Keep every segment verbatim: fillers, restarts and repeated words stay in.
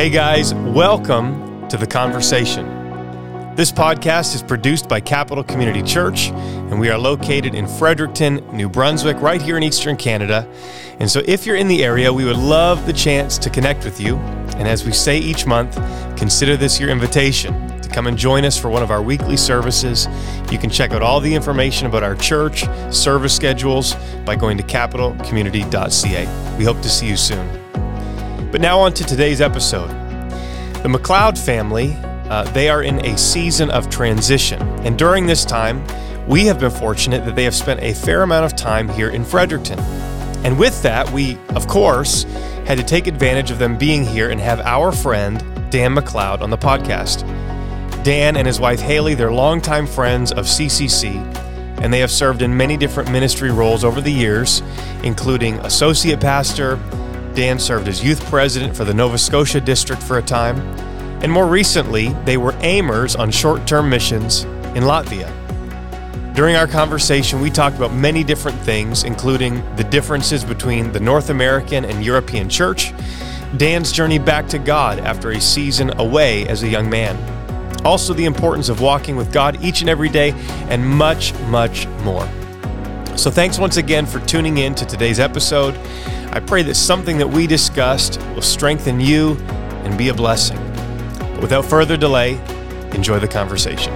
Hey guys, welcome to The Conversation. This podcast is produced by Capital Community Church, and we are located in Fredericton, New Brunswick, right here in Eastern Canada. And so if you're in the area, we would love the chance to connect with you. And as we say each month, consider this your invitation to come and join us for one of our weekly services. You can check out all the information about our church, service schedules by going to capital community dot c a. We hope to see you soon. But now on to today's episode. The McLeod family, uh, they are in a season of transition. And during this time, we have been fortunate that they have spent a fair amount of time here in Fredericton. And with that, we, of course, had to take advantage of them being here and have our friend, Dan McLeod, on the podcast. Dan and his wife, Haley, they're longtime friends of C C C, and they have served in many different ministry roles over the years, including associate pastor. Dan served as youth president for the Nova Scotia district for a time, and more recently, they were aimers on short-term missions in Latvia. During our conversation, we talked about many different things, including the differences between the North American and European church, Dan's journey back to God after a season away as a young man, also the importance of walking with God each and every day, and much, much more. So thanks once again for tuning in to today's episode. I pray that something that we discussed will strengthen you and be a blessing. But without further delay, enjoy the conversation.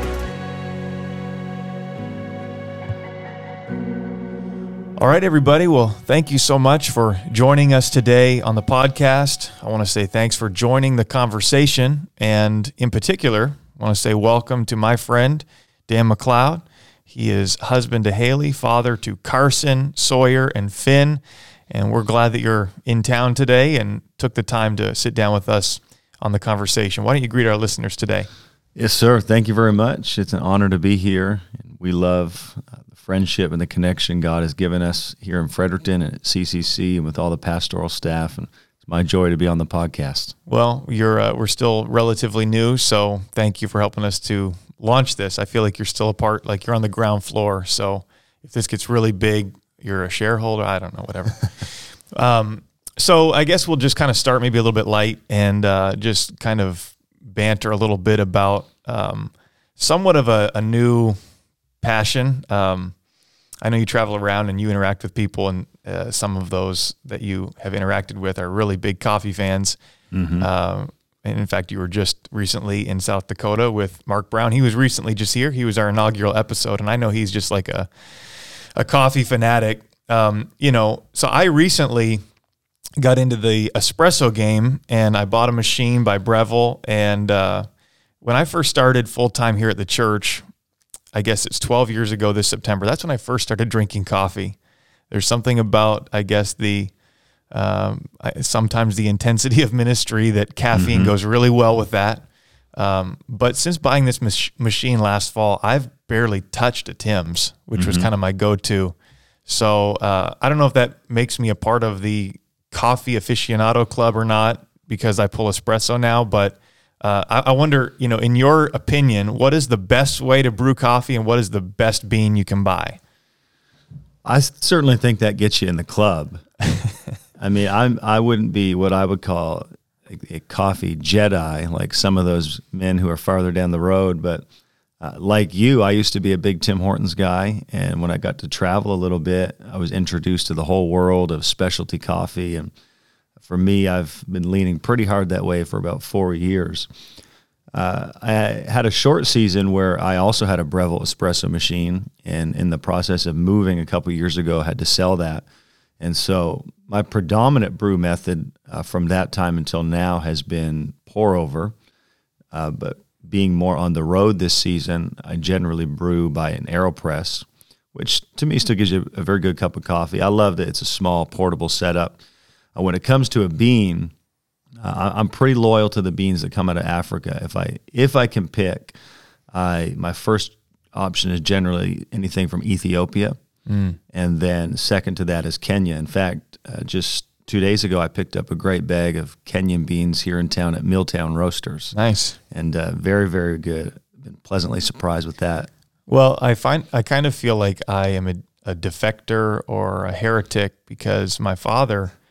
All right, everybody. Well, thank you so much for joining us today on the podcast. I want to say thanks for joining the conversation. And in particular, I want to say welcome to my friend, Dan McLeod. He is husband to Haley, father to Carson, Sawyer, and Finn. And we're glad that you're in town today and took the time to sit down with us on the conversation. Why don't you greet our listeners today? Yes, sir. Thank you very much. It's an honor to be here. We love uh, the friendship and the connection God has given us here in Fredericton and at C C C and with all the pastoral staff. And it's my joy to be on the podcast. Well, you're uh, we're still relatively new, so thank you for helping us to launch this. I feel like you're still a part, like you're on the ground floor. So if this gets really big, you're a shareholder. I don't know, whatever. um, so I guess we'll just kind of start maybe a little bit light and uh, just kind of banter a little bit about um, somewhat of a, a new passion. Um, I know you travel around and you interact with people, and uh, some of those that you have interacted with are really big coffee fans. Mm-hmm. Uh, and in fact, you were just recently in South Dakota with Mark Brown. He was recently just here. He was our inaugural episode, and I know he's just like a a coffee fanatic. Um, you know, so I recently got into the espresso game, and I bought a machine by Breville. And uh, when I first started full-time here at the church, I guess it's twelve years ago this September, that's when I first started drinking coffee. There's something about, I guess, the um, I, sometimes the intensity of ministry that caffeine mm-hmm. goes really well with that. Um, but since buying this mach- machine last fall, I've barely touched a Tim's, which mm-hmm. was kind of my go-to. So uh, I don't know if that makes me a part of the coffee aficionado club or not, because I pull espresso now. But uh, I, I wonder, you know, in your opinion, what is the best way to brew coffee, and what is the best bean you can buy? I certainly think that gets you in the club. I mean, I'm I wouldn't be what I would call a, a coffee Jedi, like some of those men who are farther down the road, but Uh, like you, I used to be a big Tim Hortons guy, and when I got to travel a little bit, I was introduced to the whole world of specialty coffee, and for me, I've been leaning pretty hard that way for about four years. Uh, I had a short season where I also had a Breville espresso machine, and in the process of moving a couple years ago, I had to sell that, and so my predominant brew method uh, from that time until now has been pour over, uh, but being more on the road this season, I generally brew by an AeroPress, which to me still gives you a very good cup of coffee. I love that it's a small, portable setup. Uh, when it comes to a bean, uh, I'm pretty loyal to the beans that come out of Africa. If I if I can pick, I my first option is generally anything from Ethiopia, mm. and then second to that is Kenya. In fact, uh, just two days ago, I picked up a great bag of Kenyan beans here in town at Milltown Roasters. Nice. And uh, very, very good. Been pleasantly surprised with that. Well, I find I kind of feel like I am a, a defector or a heretic because my father,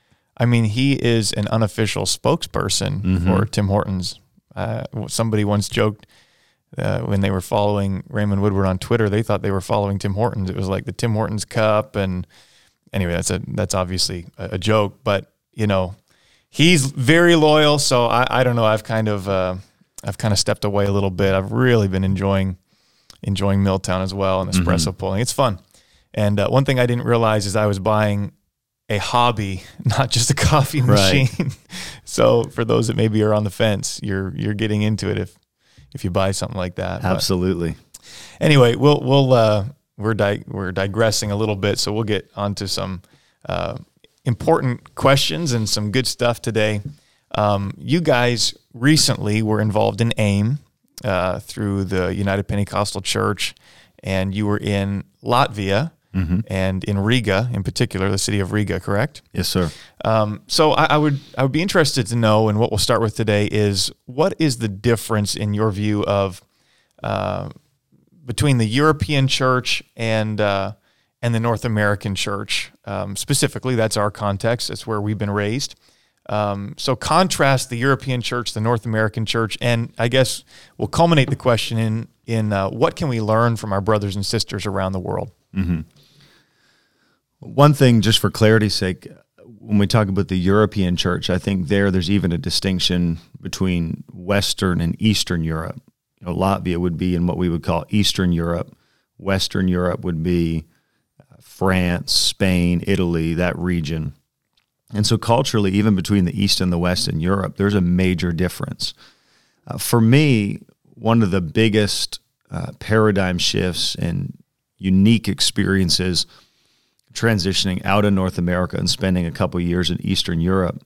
I mean, he is an unofficial spokesperson Mm-hmm. for Tim Hortons. Uh, somebody once joked uh, when they were following Raymond Woodward on Twitter, they thought they were following Tim Hortons. It was like the Tim Hortons Cup, and anyway, that's a that's obviously a, a joke. But you know, he's very loyal. So I, I don't know. I've kind of uh, I've kind of stepped away a little bit. I've really been enjoying enjoying Milltown as well and espresso Mm-hmm. pulling. It's fun. And uh, one thing I didn't realize is I was buying a hobby, not just a coffee machine. Right. So for those that maybe are on the fence, you're you're getting into it if if you buy something like that. But Absolutely. anyway, we'll we'll uh, we're di- we're digressing a little bit, so we'll get onto some uh, important questions and some good stuff today. Um, you guys recently were involved in AIM uh, through the United Pentecostal Church, and you were in Latvia. Mm-hmm. And in Riga, in particular, the city of Riga, correct? Yes, sir. Um, so I, I would I would be interested to know, and what we'll start with today is, what is the difference in your view of uh, between the European church and uh, and the North American church? Um, specifically, that's our context. That's where we've been raised. Um, so contrast the European church, the North American church, and I guess we'll culminate the question in in uh, what can we learn from our brothers and sisters around the world? Mm-hmm. One thing, just for clarity's sake, when we talk about the European church, I think there there's even a distinction between Western and Eastern Europe. You know, Latvia would be in what we would call Eastern Europe. Western Europe would be France, Spain, Italy, that region. And so culturally, even between the East and the West in Europe, there's a major difference. Uh, for me, one of the biggest uh, paradigm shifts and unique experiences transitioning out of North America and spending a couple of years in Eastern Europe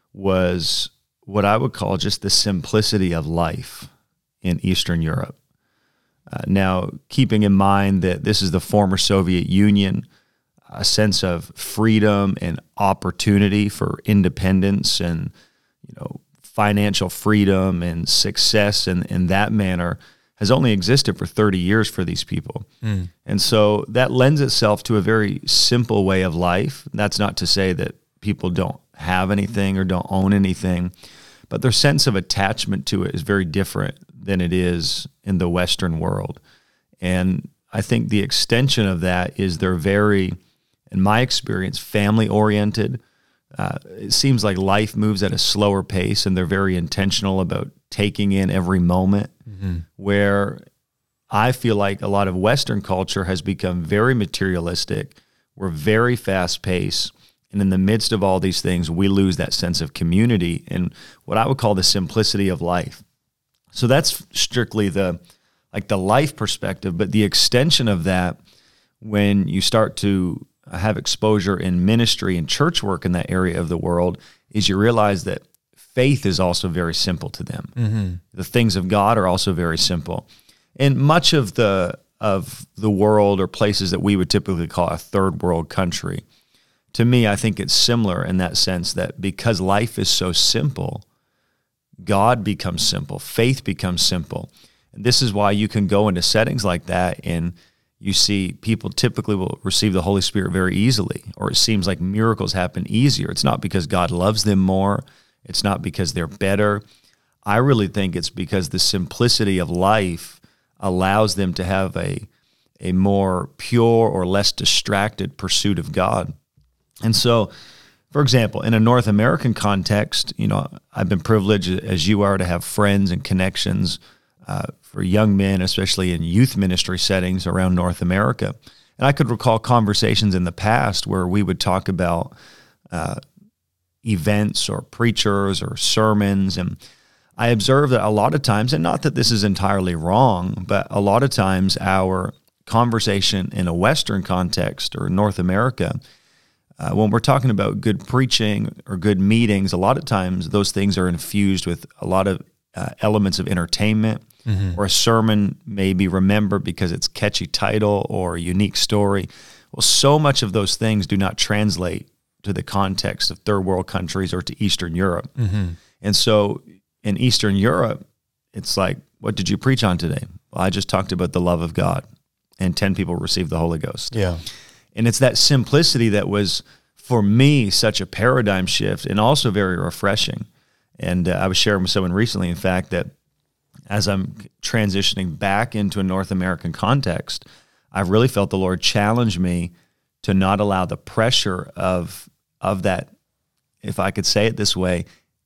was what I would call just the simplicity of life in Eastern Europe. Uh, now, keeping in mind that this is the former Soviet Union, a sense of freedom and opportunity for independence and, you know, financial freedom and success in, in that manner has only existed for thirty years for these people. Mm. And so that lends itself to a very simple way of life. That's not to say that people don't have anything or don't own anything, but their sense of attachment to it is very different than it is in the Western world. And I think the extension of that is they're very, in my experience, family-oriented. Uh, it seems like life moves at a slower pace, and they're very intentional about taking in every moment, mm-hmm. where I feel like a lot of Western culture has become very materialistic. We're very fast-paced, and in the midst of all these things, we lose that sense of community and what I would call the simplicity of life. So that's strictly the like the life perspective, but the extension of that, when you start to have exposure in ministry and church work in that area of the world, is you realize that faith is also very simple to them. Mm-hmm. The things of God are also very simple. And much of the of the world, or places that we would typically call a third world country, to me, I think it's similar in that sense that because life is so simple, God becomes simple, faith becomes simple. And this is why you can go into settings like that and you see people typically will receive the Holy Spirit very easily, or it seems like miracles happen easier. It's not because God loves them more. It's not because they're better. I really think it's because the simplicity of life allows them to have a, a more pure or less distracted pursuit of God. And so, for example, in a North American context, you know, I've been privileged, as you are, to have friends and connections uh, for young men, especially in youth ministry settings around North America. And I could recall conversations in the past where we would talk about uh, events or preachers or sermons. And I observed that a lot of times, and not that this is entirely wrong, but a lot of times our conversation in a Western context or North America, Uh, when we're talking about good preaching or good meetings, a lot of times those things are infused with a lot of uh, elements of entertainment, mm-hmm. or a sermon may be remembered because it's a catchy title or a unique story. Well, so much of those things do not translate to the context of third world countries or to Eastern Europe. Mm-hmm. And so in Eastern Europe, it's like, what did you preach on today? Well, I just talked about the love of God, and ten people received the Holy Ghost. Yeah. And it's that simplicity that was for me, such a paradigm shift and also very refreshing. And uh, I was sharing with someone recently, in fact, that as I'm transitioning back into a North American context, I've really felt the Lord challenge me to not allow the pressure of of that, if I could say it this way,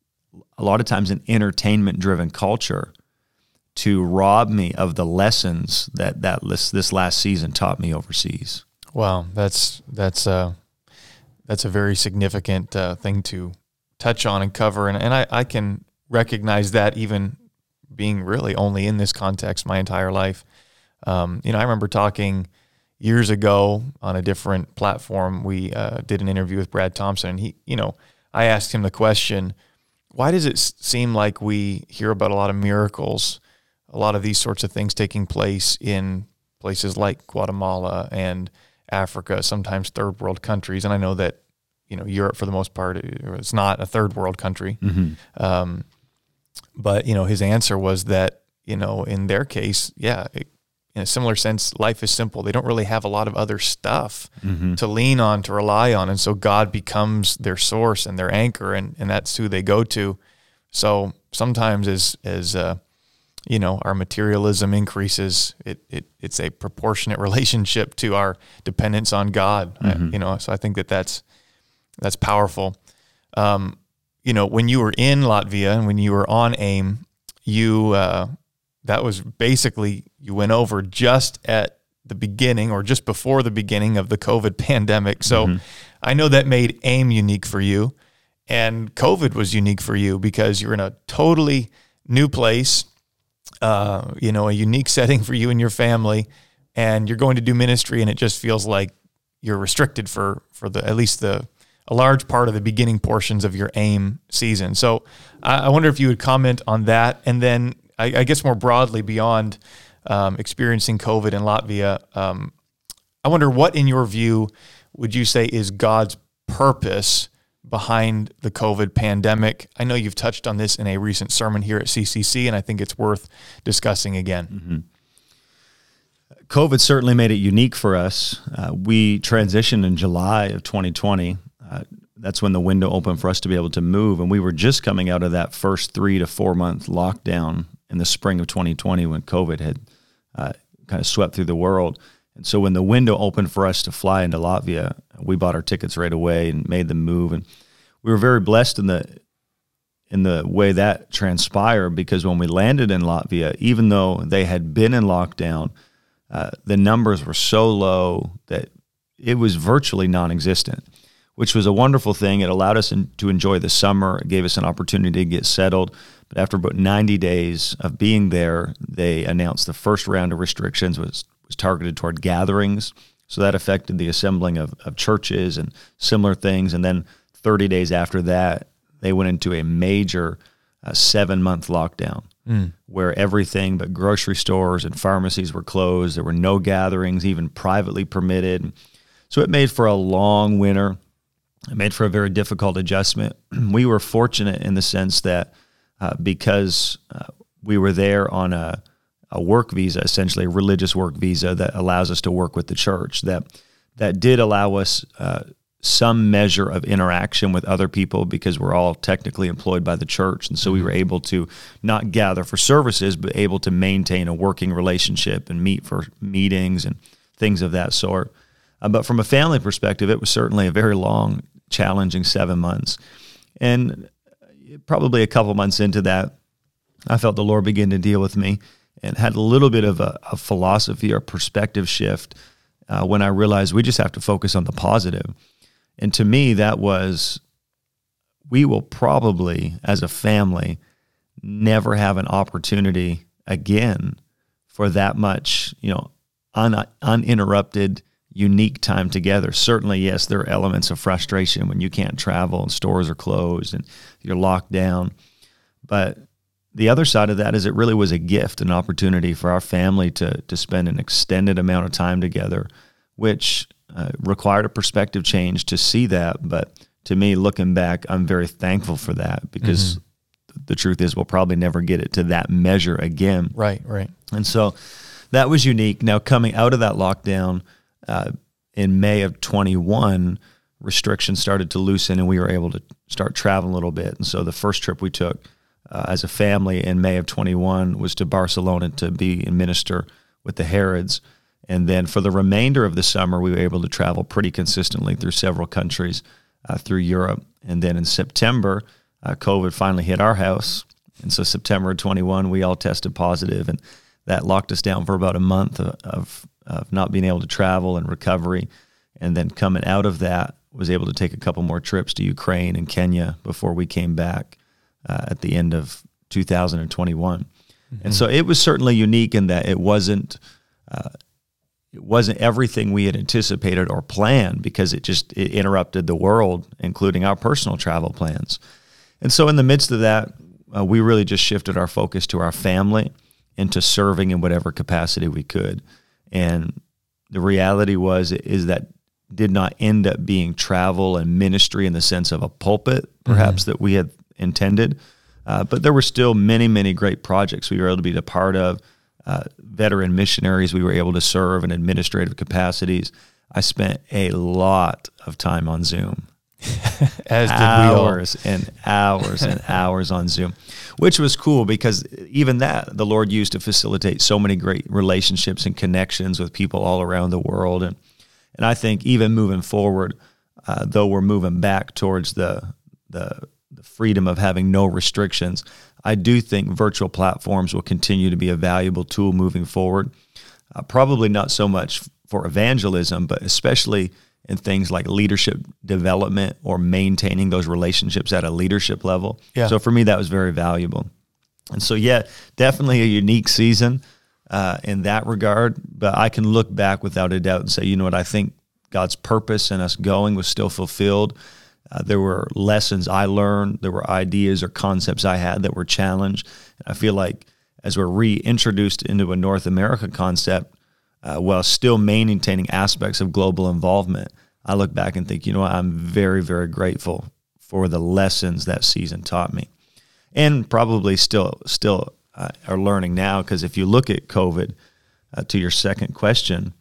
a lot of times an entertainment-driven culture, to rob me of the lessons that, that this, this last season taught me overseas. Wow, that's that's uh, that's a very significant uh, thing to touch on and cover, and, and I, I can recognize that even being really only in this context my entire life. Um, you know, I remember talking years ago on a different platform. We uh, did an interview with Brad Thompson, and he, you know, I asked him the question, why does it seem like we hear about a lot of miracles, a lot of these sorts of things taking place in places like Guatemala and Africa, sometimes third world countries? And I know that, you know, Europe for the most part, it's not a third world country. Mm-hmm. Um, but, you know, his answer was that, you know, in their case, yeah, it, in a similar sense, life is simple. They don't really have a lot of other stuff mm-hmm. to lean on, to rely on. And so God becomes their source and their anchor, and, and that's who they go to. So sometimes as, as uh, you know, our materialism increases, it, it it's a proportionate relationship to our dependence on God. Mm-hmm. I, you know, so I think that that's, that's powerful. Um, you know, when you were in Latvia and when you were on AIM, you, uh, that was basically, you went over just at the beginning or just before the beginning of the COVID pandemic. So mm-hmm. I know that made AIM unique for you, and COVID was unique for you because you're in a totally new place, uh, you know, a unique setting for you and your family, and you're going to do ministry, and it just feels like you're restricted for, for the, at least the, a large part of the beginning portions of your AIM season. So I, I wonder if you would comment on that. And then I, I guess more broadly beyond um, experiencing COVID in Latvia, um, I wonder what, in your view, would you say is God's purpose behind the COVID pandemic? I know you've touched on this in a recent sermon here at C C C, and I think it's worth discussing again. Mm-hmm. COVID certainly made it unique for us. Uh, we transitioned in July of twenty twenty. Uh, that's when the window opened for us to be able to move, and we were just coming out of that first three to four month lockdown in the spring of twenty twenty when COVID had uh, kind of swept through the world. And so when the window opened for us to fly into Latvia, we bought our tickets right away and made the move. And we were very blessed in the in the way that transpired, because when we landed in Latvia, even though they had been in lockdown, uh, the numbers were so low that it was virtually non-existent, which was a wonderful thing. It allowed us in, to enjoy the summer. It gave us an opportunity to get settled. But after about ninety days of being there, they announced the first round of restrictions was, was targeted toward gatherings. So that affected the assembling of, of churches and similar things. And then thirty days after that, they went into a major uh, seven-month lockdown mm. where everything but grocery stores and pharmacies were closed. There were no gatherings, even privately permitted. So it made for a long winter. It made for a very difficult adjustment. We were fortunate in the sense that uh, because uh, we were there on a, a work visa, essentially a religious work visa that allows us to work with the church, that that did allow us uh, some measure of interaction with other people because we're all technically employed by the church. And so we were able to not gather for services, but able to maintain a working relationship and meet for meetings and things of that sort. Uh, but from a family perspective, it was certainly a very long, challenging seven months. And probably a couple months into that, I felt the Lord begin to deal with me and had a little bit of a, a philosophy or perspective shift uh, when I realized we just have to focus on the positive. And to me, that was, we will probably, as a family, never have an opportunity again for that much, you know, un, uninterrupted, unique time together. Certainly, yes, there are elements of frustration when you can't travel and stores are closed and you're locked down. But the other side of that is it really was a gift, an opportunity for our family to to spend an extended amount of time together, which uh, required a perspective change to see that. But to me, looking back, I'm very thankful for that, because mm-hmm. the truth is we'll probably never get it to that measure again. Right, right. And so that was unique. Now, coming out of that lockdown, Uh, in May of twenty-one, restrictions started to loosen and we were able to start traveling a little bit. And so the first trip we took uh, as a family in May of twenty-one was to Barcelona to be and minister with the Herods. And then for the remainder of the summer, we were able to travel pretty consistently through several countries uh, through Europe. And then in September, uh, COVID finally hit our house. And so September twenty-one, we all tested positive, and that locked us down for about a month of, of, of not being able to travel and recovery. And then coming out of that, was able to take a couple more trips to Ukraine and Kenya before we came back uh, at the end of two thousand twenty-one. Mm-hmm. And so it was certainly unique in that it wasn't uh, it wasn't everything we had anticipated or planned, because it just it interrupted the world, including our personal travel plans. And so in the midst of that, uh, we really just shifted our focus to our family and to serving in whatever capacity we could. And the reality was is that did not end up being travel and ministry in the sense of a pulpit, perhaps, mm-hmm. that we had intended. Uh, but there were still many, many great projects we were able to be a part of. Uh, veteran missionaries we were able to serve in administrative capacities. I spent a lot of time on Zoom. As did hours we all. and hours and hours on Zoom, which was cool because even that the Lord used to facilitate so many great relationships and connections with people all around the world. And and I think even moving forward, uh, though we're moving back towards the, the the freedom of having no restrictions, I do think virtual platforms will continue to be a valuable tool moving forward. Uh, probably not so much for evangelism, but especially in things like leadership development or maintaining those relationships at a leadership level. Yeah. So for me, that was very valuable. And so, yeah, definitely a unique season uh, in that regard. But I can look back without a doubt and say, you know what, I think God's purpose in us going was still fulfilled. Uh, there were lessons I learned. There were ideas or concepts I had that were challenged. And I feel like as we're reintroduced into a North America concept, uh, while still maintaining aspects of global involvement, I look back and think, you know what, I'm very, very grateful for the lessons that season taught me. And probably still still uh, are learning now, because if you look at COVID, uh, to your second question,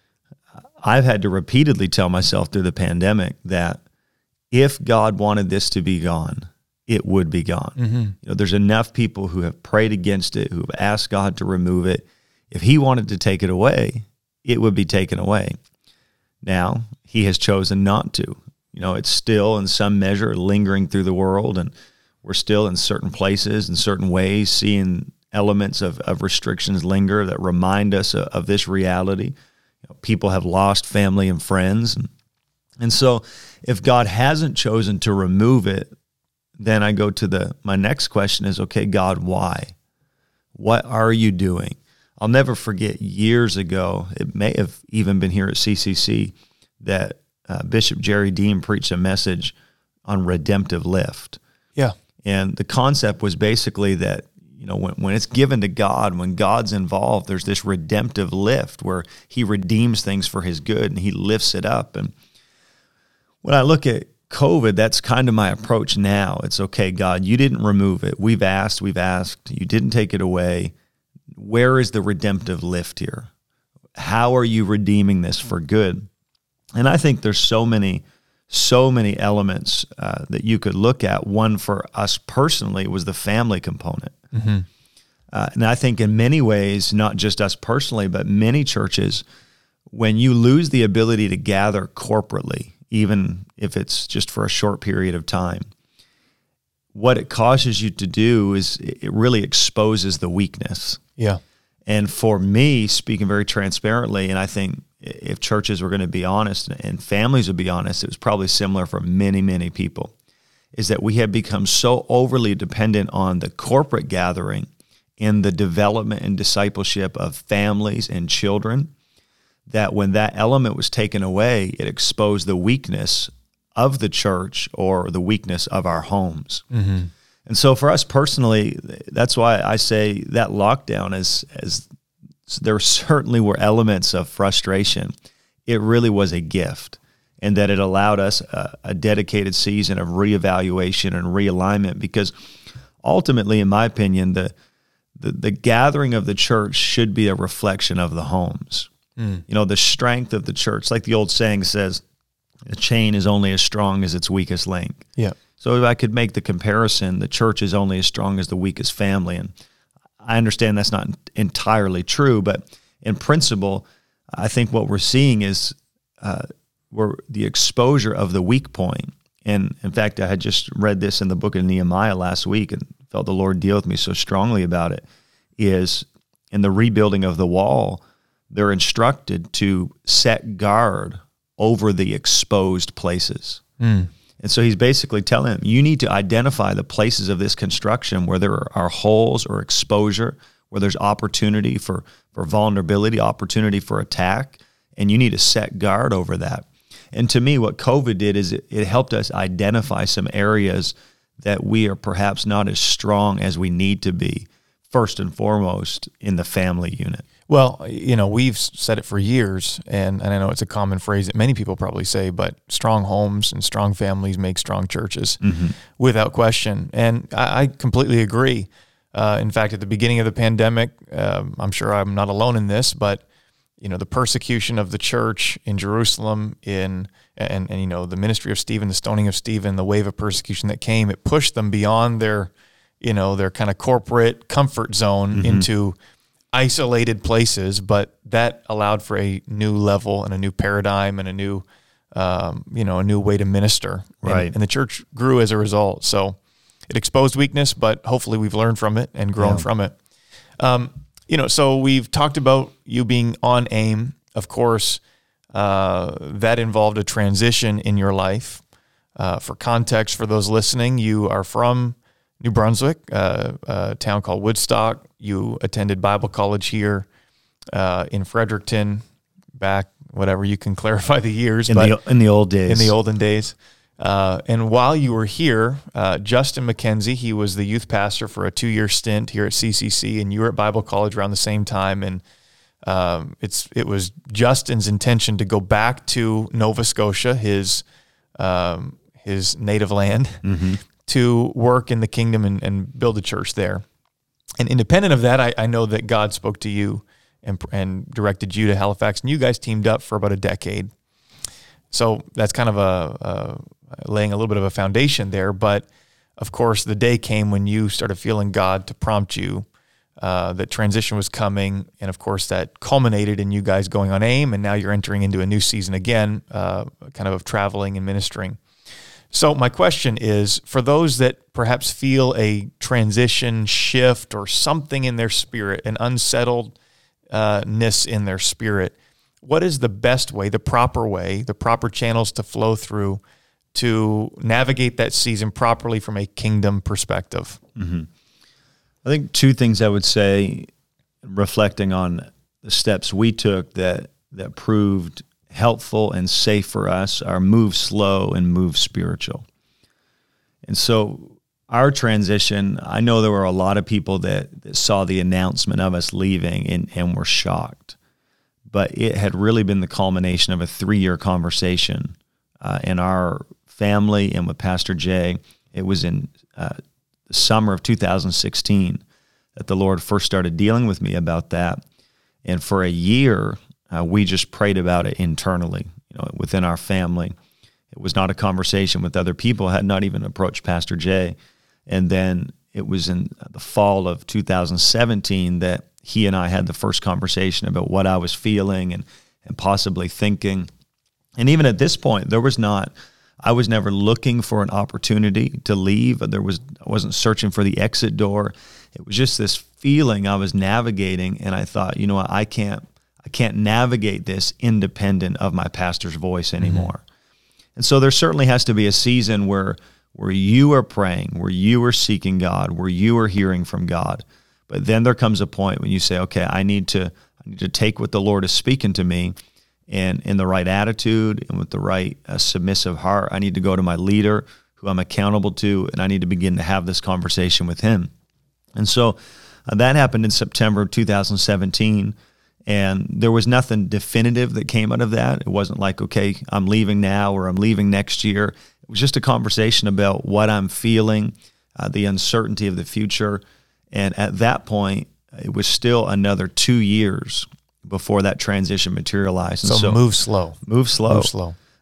I've had to repeatedly tell myself through the pandemic that if God wanted this to be gone, it would be gone. Mm-hmm. You know, there's enough people who have prayed against it, who have asked God to remove it. If he wanted to take it away, it would be taken away. Now, he has chosen not to. You know, it's still in some measure lingering through the world, and we're still in certain places and certain ways seeing elements of, of restrictions linger that remind us of, of this reality. You know, people have lost family and friends. And, and so if God hasn't chosen to remove it, then I go to the, my next question is, okay, God, why? What are you doing? I'll never forget years ago, it may have even been here at C C C, that uh, Bishop Jerry Dean preached a message on redemptive lift. Yeah. And the concept was basically that, you know, when, when it's given to God, when God's involved, there's this redemptive lift where he redeems things for his good and he lifts it up. And when I look at COVID, that's kind of my approach now. It's okay, God, you didn't remove it. We've asked, we've asked, you didn't take it away. Where is the redemptive lift here? How are you redeeming this for good? And I think there's so many, so many elements uh, that you could look at. One for us personally was the family component. Mm-hmm. Uh, and I think in many ways, not just us personally, but many churches, when you lose the ability to gather corporately, even if it's just for a short period of time, what it causes you to do is it really exposes the weakness. Yeah. And for me, speaking very transparently, and I think if churches were going to be honest and families would be honest, it was probably similar for many, many people, is that we have become so overly dependent on the corporate gathering in the development and discipleship of families and children, that when that element was taken away, it exposed the weakness of the church or the weakness of our homes. Mm-hmm. And so for us personally, that's why I say that lockdown, is, as there certainly were elements of frustration, it really was a gift, and that it allowed us a, a dedicated season of reevaluation and realignment, because ultimately, in my opinion, the, the, the gathering of the church should be a reflection of the homes. Mm. You know, the strength of the church, like the old saying says, A chain is only as strong as its weakest link. Yeah. So if I could make the comparison, the church is only as strong as the weakest family. And I understand that's not entirely true, but in principle, I think what we're seeing is uh, we're the exposure of the weak point. And in fact, I had just read this in the book of Nehemiah last week and felt the Lord deal with me so strongly about it, is in the rebuilding of the wall, they're instructed to set guard over the exposed places. Mm. And so he's basically telling them, you need to identify the places of this construction where there are holes or exposure, where there's opportunity for, for vulnerability, opportunity for attack, and you need to set guard over that. And to me, what COVID did is it, it helped us identify some areas that we are perhaps not as strong as we need to be, first and foremost in the family unit. Well, you know, we've said it for years, and, and I know it's a common phrase that many people probably say, but strong homes and strong families make strong churches, mm-hmm. without question. And I, I completely agree. Uh, in fact, at the beginning of the pandemic, um, I'm sure I'm not alone in this, but you know, the persecution of the church in Jerusalem, in and, and you know, the ministry of Stephen, the stoning of Stephen, the wave of persecution that came, it pushed them beyond their, you know, their kind of corporate comfort zone mm-hmm. into isolated places, but that allowed for a new level and a new paradigm and a new, um, you know, a new way to minister. Right. And, and the church grew as a result. So it exposed weakness, but hopefully we've learned from it and grown yeah. from it. Um, you know, so we've talked about you being on AIM. Of course, uh, that involved a transition in your life. Uh, for context, for those listening, you are from New Brunswick, uh, a town called Woodstock. You attended Bible college here uh, in Fredericton back, whatever, you can clarify the years. In, but the, in the old days. In the olden days. Uh, and while you were here, uh, Justin McKenzie, he was the youth pastor for a two-year stint here at C C C, and you were at Bible college around the same time. And um, it's it was Justin's intention to go back to Nova Scotia, his um, his native land, mm-hmm. to work in the kingdom and, and build a church there. And independent of that, I, I know that God spoke to you and, and directed you to Halifax, and you guys teamed up for about a decade. So that's kind of a, a laying a little bit of a foundation there. But of course, the day came when you started feeling God to prompt you uh, that transition was coming, and of course that culminated in you guys going on AIM, and now you're entering into a new season again, uh, kind of of traveling and ministering. So my question is, for those that perhaps feel a transition shift or something in their spirit, an unsettledness in their spirit, what is the best way, the proper way, the proper channels to flow through to navigate that season properly from a kingdom perspective? Mm-hmm. I think two things I would say, reflecting on the steps we took that that proved helpful and safe for us, are move slow and move spiritual. And so our transition, I know there were a lot of people that, that saw the announcement of us leaving and, and were shocked. But it had really been the culmination of a three-year conversation uh, in our family and with Pastor Jay. It was in uh, the summer of two thousand sixteen that the Lord first started dealing with me about that. And for a year, uh, we just prayed about it internally, you know, within our family. It was not a conversation with other people. I had not even approached Pastor Jay. And then it was in the fall of two thousand seventeen that he and I had the first conversation about what I was feeling and, and possibly thinking. And even at this point, there was not, I was never looking for an opportunity to leave. There was, I wasn't searching for the exit door. It was just this feeling I was navigating, and I thought, you know what, I can't, I can't navigate this independent of my pastor's voice anymore. Mm-hmm. And so there certainly has to be a season where, where you are praying, where you are seeking God, where you are hearing from God. But then there comes a point when you say, okay, I need to I need to take what the Lord is speaking to me, and in the right attitude and with the right uh, submissive heart, I need to go to my leader who I'm accountable to, and I need to begin to have this conversation with him. And so uh, that happened in September of two thousand seventeen, and there was nothing definitive that came out of that. It wasn't like, okay, I'm leaving now or I'm leaving next year. It was just a conversation about what I'm feeling, uh, the uncertainty of the future. And at that point, it was still another two years before that transition materialized. And so, so move slow. Move slow. Move slow.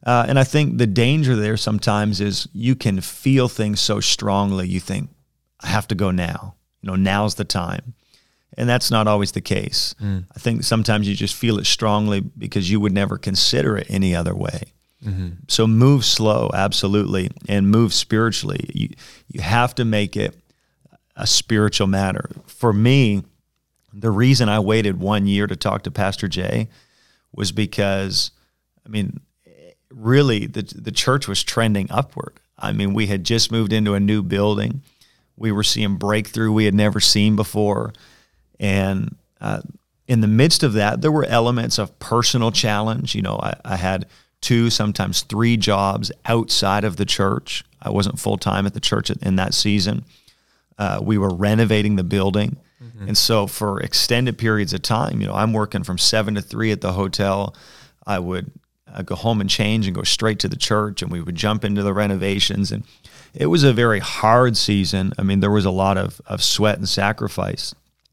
Uh, and I think the danger there sometimes is you can feel things so strongly, you think, I have to go now. You know, now's the time. And that's not always the case. Mm. I think sometimes you just feel it strongly because you would never consider it any other way. Mm-hmm. So move slow, absolutely, and move spiritually. You, you have to make it a spiritual matter. For me, the reason I waited one year to talk to Pastor Jay was because, I mean, really the the church was trending upward. I mean, we had just moved into a new building. We were seeing breakthrough we had never seen before. And uh, in the midst of that, there were elements of personal challenge. You know, I, I had two, sometimes three jobs outside of the church. I wasn't full-time at the church in that season. Uh, we were renovating the building. Mm-hmm. And so for extended periods of time, you know, I'm working from seven to three at the hotel. I would uh, go home and change and go straight to the church, and we would jump into the renovations. And it was a very hard season. I mean, there was a lot of, of sweat and sacrifice.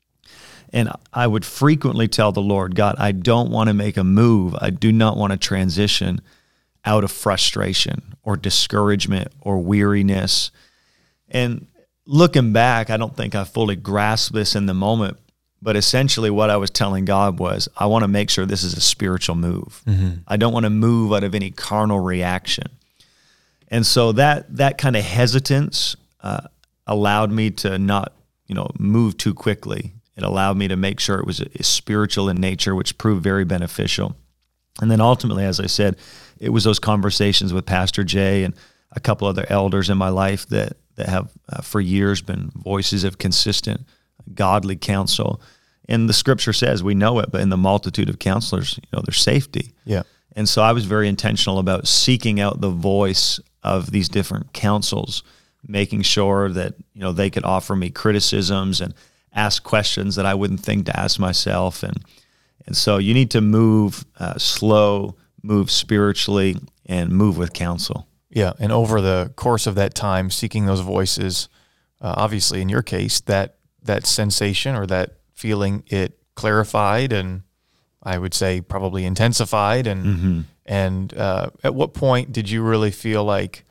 And I would frequently tell the Lord, God, I don't want to make a move. I do not want to transition out of frustration or discouragement or weariness. And looking back, I don't think I fully grasped this in the moment, but essentially what I was telling God was, I want to make sure this is a spiritual move. Mm-hmm. I don't want to move out of any carnal reaction. And so that that kind of hesitance uh, allowed me to not, you know, move too quickly. It allowed me to make sure it was spiritual in nature, which proved very beneficial. And then ultimately, as I said, it was those conversations with Pastor Jay and a couple other elders in my life that that have uh, for years been voices of consistent, godly counsel. And the scripture says, we know it, but in the multitude of counselors, you know, there's safety. Yeah. And so I was very intentional about seeking out the voice of these different counsels, making sure that, you know, they could offer me criticisms and ask questions that I wouldn't think to ask myself. And and so you need to move uh, slow, move spiritually, and move with counsel. Yeah, and over the course of that time, seeking those voices, uh, obviously in your case, that that sensation or that feeling, it clarified and I would say probably intensified. And mm-hmm. and uh, at what point did you really feel like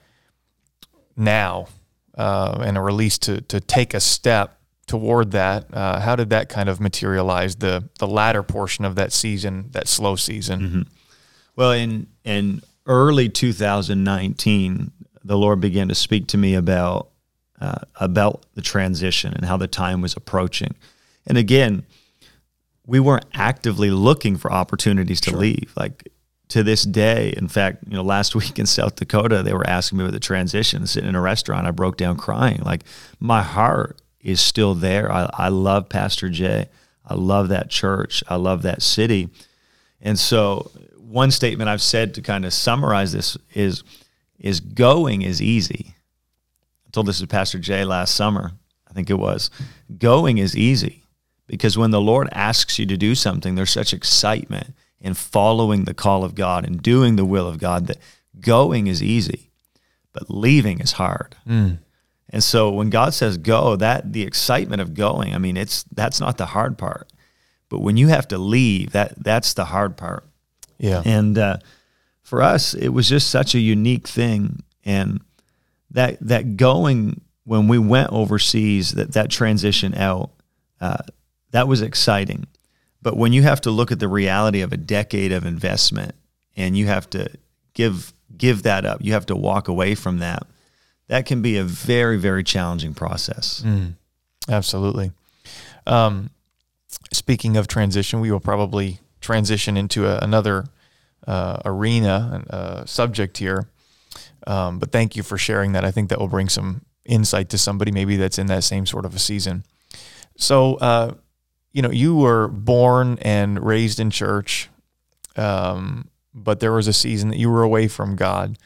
now uh, and a release to to take a step toward that? Uh, how did that kind of materialize, the the latter portion of that season, that slow season? Mm-hmm. Well, in in early two thousand nineteen, the Lord began to speak to me about uh, about the transition and how the time was approaching. And again, we weren't actively looking for opportunities to sure. leave. Like to this day, in fact, you know, last week in South Dakota, they were asking me about the transition. Sitting in a restaurant, I broke down crying. Like my heart is still there. I, I love Pastor Jay. I love that church. I love that city. And so one statement I've said to kind of summarize this is, is going is easy. I told this to Pastor Jay last summer, I think it was. Going is easy because when the Lord asks you to do something, there's such excitement in following the call of God and doing the will of God that going is easy, but leaving is hard. Mm. And so when God says go, that the excitement of going, I mean, it's that's not the hard part. But when you have to leave, that that's the hard part. Yeah. And uh, for us, it was just such a unique thing. And that that going, when we went overseas, that, that transition out, uh, that was exciting. But when you have to look at the reality of a decade of investment and you have to give give that up, you have to walk away from that, that can be a very, very challenging process. Mm, absolutely. Um, speaking of transition, we will probably transition into a, another uh, arena, uh, subject here. Um, but thank you for sharing that. I think that will bring some insight to somebody maybe that's in that same sort of a season. So, uh, you know, you were born and raised in church, um, but there was a season that you were away from God.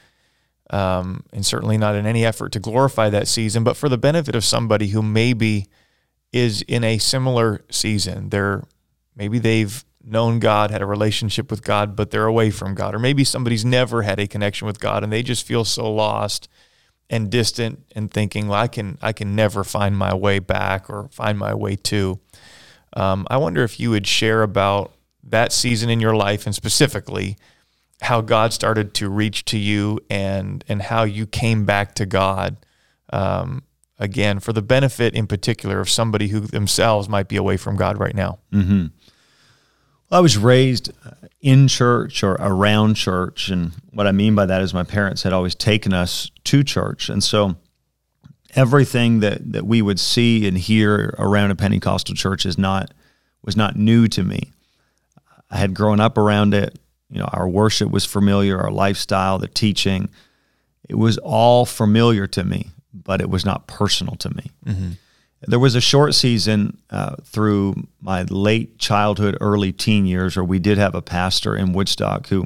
Um, and certainly not in any effort to glorify that season, but for the benefit of somebody who maybe is in a similar season. They're maybe they've known God, had a relationship with God, but they're away from God. Or maybe somebody's never had a connection with God and they just feel so lost and distant and thinking, well, I can I can never find my way back or find my way to. Um, I wonder if you would share about that season in your life and specifically how God started to reach to you and and how you came back to God, um, again, for the benefit in particular of somebody who themselves might be away from God right now. Mm-hmm. Well, I was raised in church or around church, and what I mean by that is my parents had always taken us to church, and so everything that, that we would see and hear around a Pentecostal church is not was not new to me. I had grown up around it. You know, our worship was familiar, our lifestyle, the teaching. It was all familiar to me, but it was not personal to me. Mm-hmm. There was a short season uh, through my late childhood, early teen years where we did have a pastor in Woodstock who,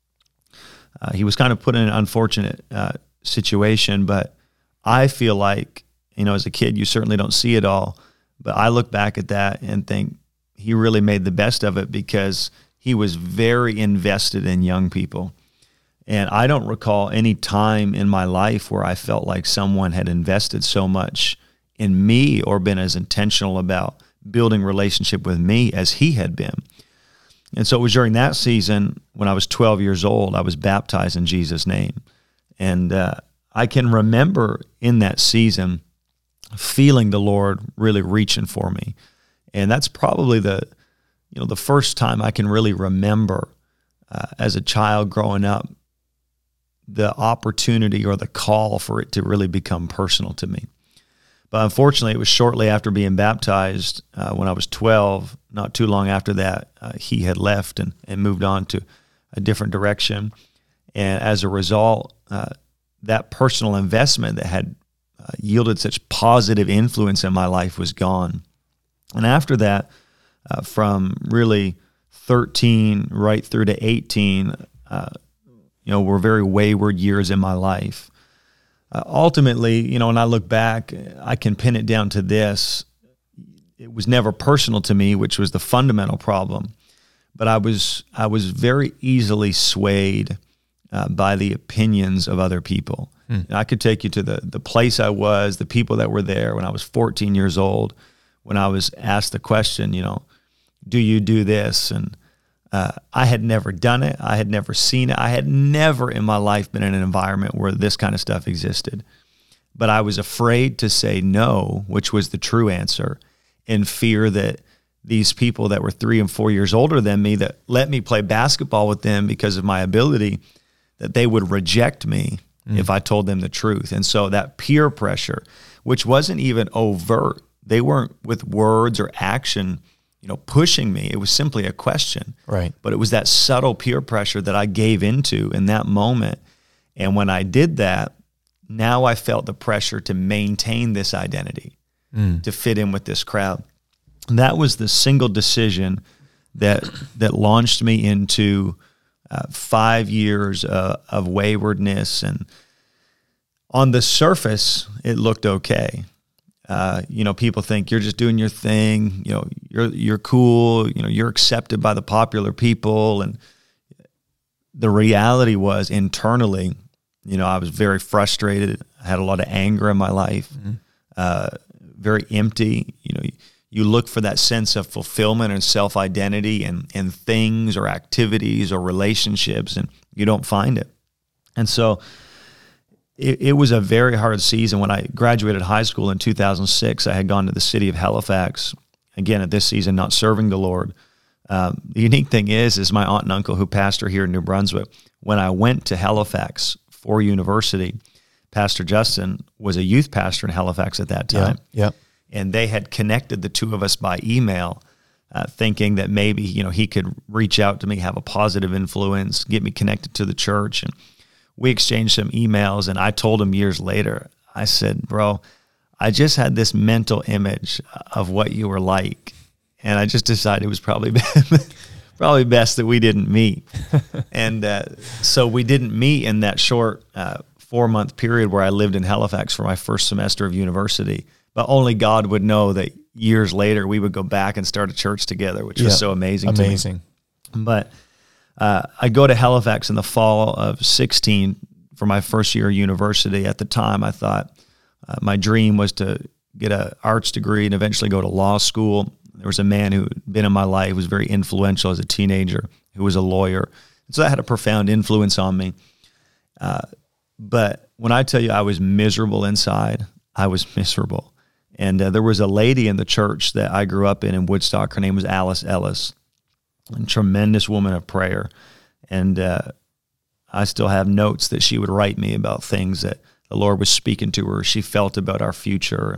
uh, he was kind of put in an unfortunate uh, situation, but I feel like, you know, as a kid, you certainly don't see it all, but I look back at that and think he really made the best of it because he was very invested in young people. And I don't recall any time in my life where I felt like someone had invested so much in me or been as intentional about building relationship with me as he had been. And so it was during that season when I was twelve years old, I was baptized in Jesus' name. And uh, I can remember in that season feeling the Lord really reaching for me. And that's probably the you know, the first time I can really remember uh, as a child growing up, the opportunity or the call for it to really become personal to me. But unfortunately, it was shortly after being baptized uh, when I was twelve, not too long after that, uh, he had left and, and moved on to a different direction. And as a result, uh, that personal investment that had uh, yielded such positive influence in my life was gone. And after that, Uh, from really thirteen right through to eighteen, uh, you know, were very wayward years in my life. Uh, ultimately, you know, when I look back, I can pin it down to this. It was never personal to me, which was the fundamental problem. But I was I was very easily swayed uh, by the opinions of other people. Hmm. I could take you to the the place I was, the people that were there when I was fourteen years old, when I was asked the question, you know, do you do this? And uh, I had never done it. I had never seen it. I had never in my life been in an environment where this kind of stuff existed. But I was afraid to say no, which was the true answer, in fear that these people that were three and four years older than me that let me play basketball with them because of my ability, that they would reject me mm. if I told them the truth. And so that peer pressure, which wasn't even overt, they weren't with words or action, you know, pushing me. It was simply a question. Right. But it was that subtle peer pressure that I gave into in that moment. And when I did that, now I felt the pressure to maintain this identity, mm. to fit in with this crowd. And that was the single decision that that launched me into uh, five years uh, of waywardness. And on the surface, it looked okay. Uh, you know, people think you're just doing your thing. You know, you're you're cool. You know, you're accepted by the popular people. And the reality was, internally, you know, I was very frustrated. I had a lot of anger in my life. Mm-hmm. Uh, very empty. You know, you look for that sense of fulfillment and self-identity in in things or activities or relationships, and you don't find it. And so It, it was a very hard season. When I graduated high school in two thousand six, I had gone to the city of Halifax, again, at this season, not serving the Lord. Um, the unique thing is, is my aunt and uncle who pastor here in New Brunswick, when I went to Halifax for university, Pastor Justin was a youth pastor in Halifax at that time. Yeah, yeah. And they had connected the two of us by email, uh, thinking that maybe, you know, he could reach out to me, have a positive influence, get me connected to the church. And we exchanged some emails, and I told him years later, I said, bro, I just had this mental image of what you were like, and I just decided it was probably probably best that we didn't meet. And uh, so we didn't meet in that short uh, four-month period where I lived in Halifax for my first semester of university. But only God would know that years later we would go back and start a church together, which yeah. was so amazing, amazing. to me. But Uh, I go to Halifax in the fall of sixteen for my first year of university. At the time, I thought uh, my dream was to get an arts degree and eventually go to law school. There was a man who had been in my life, who was very influential as a teenager, who was a lawyer. So that had a profound influence on me. Uh, but when I tell you I was miserable inside, I was miserable. And uh, there was a lady in the church that I grew up in in Woodstock. Her name was Alice Ellis, a tremendous woman of prayer. And uh, I still have notes that she would write me about things that the Lord was speaking to her. She felt about our future.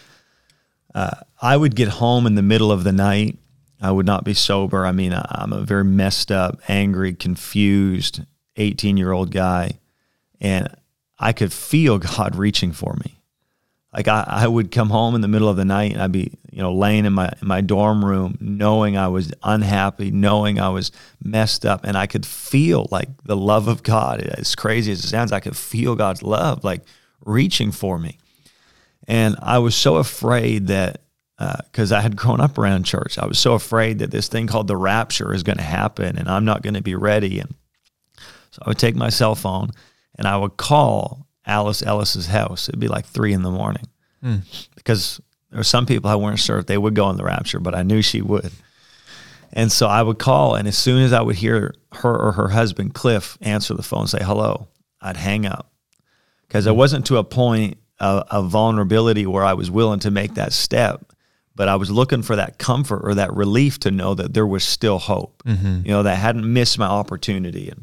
Uh, I would get home in the middle of the night. I would not be sober. I mean, I'm a very messed up, angry, confused eighteen-year-old guy. And I could feel God reaching for me. Like I, I would come home in the middle of the night and I'd be, you know, laying in my in my dorm room, knowing I was unhappy, knowing I was messed up, and I could feel like the love of God. As crazy as it sounds, I could feel God's love like reaching for me. And I was so afraid that, because uh, I had grown up around church, I was so afraid that this thing called the rapture is going to happen and I'm not going to be ready. And so I would take my cell phone and I would call Alice Ellis's house. It'd be like three in the morning mm. because there were some people I weren't sure if they would go in the rapture, but I knew she would. And so I would call, and as soon as I would hear her or her husband, Cliff, answer the phone and say hello, I'd hang up because I wasn't to a point of, of vulnerability where I was willing to make that step, but I was looking for that comfort or that relief to know that there was still hope, mm-hmm. you know, that I hadn't missed my opportunity. And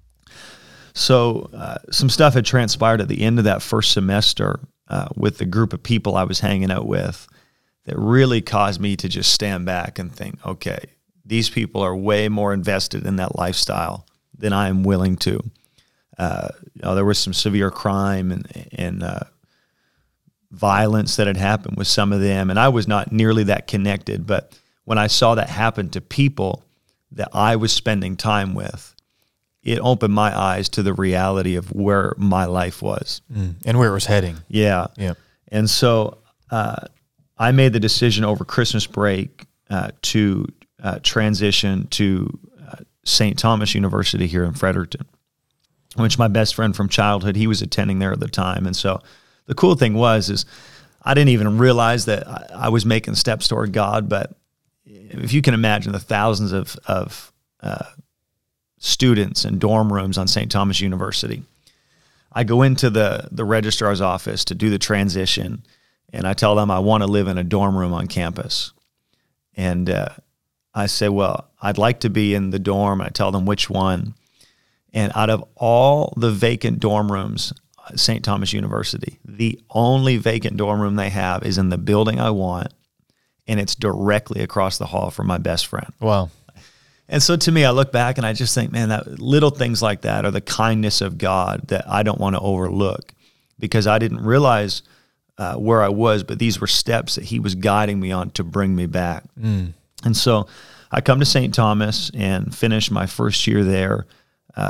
so uh, some stuff had transpired at the end of that first semester uh, with the group of people I was hanging out with that really caused me to just stand back and think, okay, these people are way more invested in that lifestyle than I am willing to. Uh, you know, there was some severe crime and, and uh, violence that had happened with some of them, and I was not nearly that connected. But when I saw that happen to people that I was spending time with, it opened my eyes to the reality of where my life was. Mm. And where it was heading. Yeah. Yeah. And so uh, I made the decision over Christmas break uh, to uh, transition to uh, Saint Thomas University here in Fredericton, which my best friend from childhood, he was attending there at the time. And so the cool thing was, is I didn't even realize that I, I was making steps toward God, but if you can imagine the thousands of, of uh, students and dorm rooms on Saint Thomas University, I go into the, the registrar's office to do the transition, and I tell them I want to live in a dorm room on campus. And uh, I say, well, I'd like to be in the dorm. I tell them which one. And out of all the vacant dorm rooms at Saint Thomas University, the only vacant dorm room they have is in the building I want, and it's directly across the hall from my best friend. Wow. And so to me, I look back and I just think, man, that little things like that are the kindness of God that I don't want to overlook, because I didn't realize uh, where I was, but these were steps that he was guiding me on to bring me back. Mm. And so I come to Saint Thomas and finish my first year there, uh,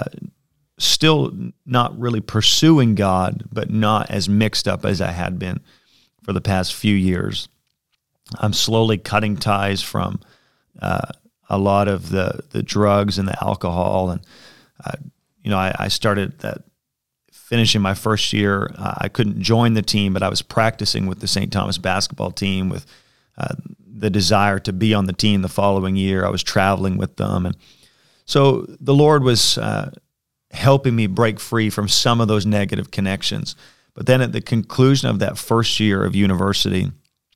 still not really pursuing God, but not as mixed up as I had been for the past few years. I'm slowly cutting ties from uh, a lot of the, the drugs and the alcohol. And, uh, you know, I, I started that finishing my first year. Uh, I couldn't join the team, but I was practicing with the Saint Thomas basketball team with uh, the desire to be on the team the following year. I was traveling with them. And so the Lord was uh, helping me break free from some of those negative connections. But then at the conclusion of that first year of university,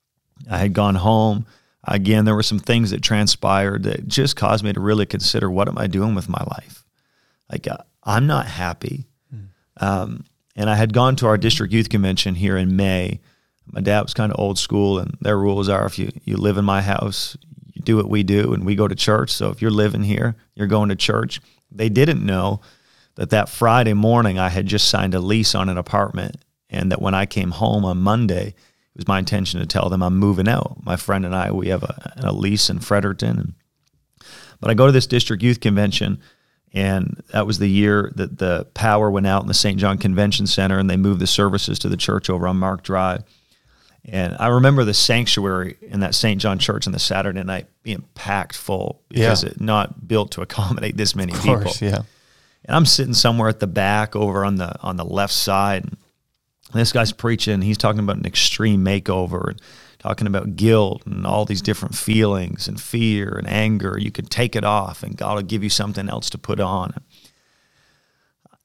I had gone home. Again, there were some things that transpired that just caused me to really consider, what am I doing with my life? Like, uh, I'm not happy. Mm. Um, and I had gone to our district youth convention here in May. My dad was kind of old school, and their rules are, if you, you live in my house, you do what we do, and we go to church. So if you're living here, you're going to church. They didn't know that that Friday morning I had just signed a lease on an apartment, and that when I came home on Monday, it was my intention to tell them I'm moving out. My friend and I, we have a, a lease in Fredericton. And, but I go to this district youth convention, and that was the year that the power went out in the Saint John Convention Center, and they moved the services to the church over on Mark Drive. And I remember the sanctuary in that Saint John church on the Saturday night being packed full, because yeah. it's not built to accommodate this many of people. Course, yeah. And I'm sitting somewhere at the back over on the on the left side, and this guy's preaching. He's talking about an extreme makeover, and talking about guilt and all these different feelings and fear and anger. You can take it off, and God will give you something else to put on.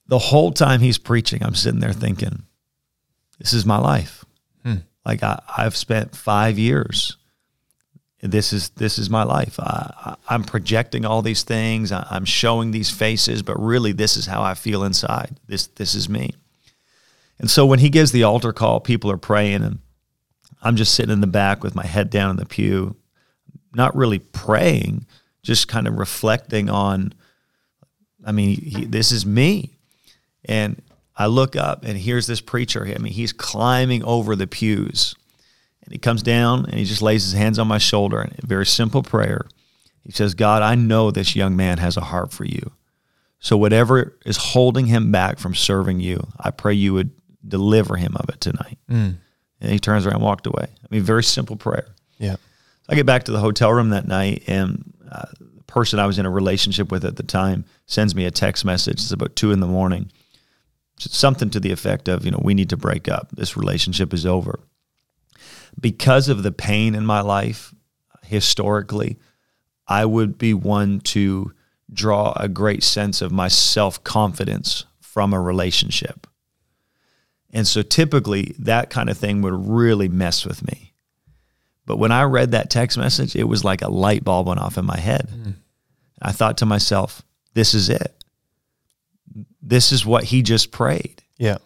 the whole time he's preaching, I'm sitting there thinking, this is my life. Hmm. Like I, I've spent five years. This is this is my life. I, I'm projecting all these things. I, I'm showing these faces, but really, this is how I feel inside. This this is me. And so when he gives the altar call, people are praying, and I'm just sitting in the back with my head down in the pew, not really praying, just kind of reflecting on, I mean, he, this is me. And I look up, and here's this preacher. I mean, he's climbing over the pews. And he comes down, and he just lays his hands on my shoulder, and a very simple prayer. He says, God, I know this young man has a heart for you. So whatever is holding him back from serving you, I pray you would deliver him of it tonight. Mm. And he turns around and walked away. I mean, very simple prayer. Yeah. I get back to the hotel room that night, and uh, the person I was in a relationship with at the time sends me a text message. It's about two in the morning. It's something to the effect of, you know, we need to break up. This relationship is over. Because of the pain in my life, historically, I would be one to draw a great sense of my self-confidence from a relationship. And so typically that kind of thing would really mess with me. But when I read that text message, it was like a light bulb went off in my head. Mm. I thought to myself, this is it. This is what he just prayed. Yeah.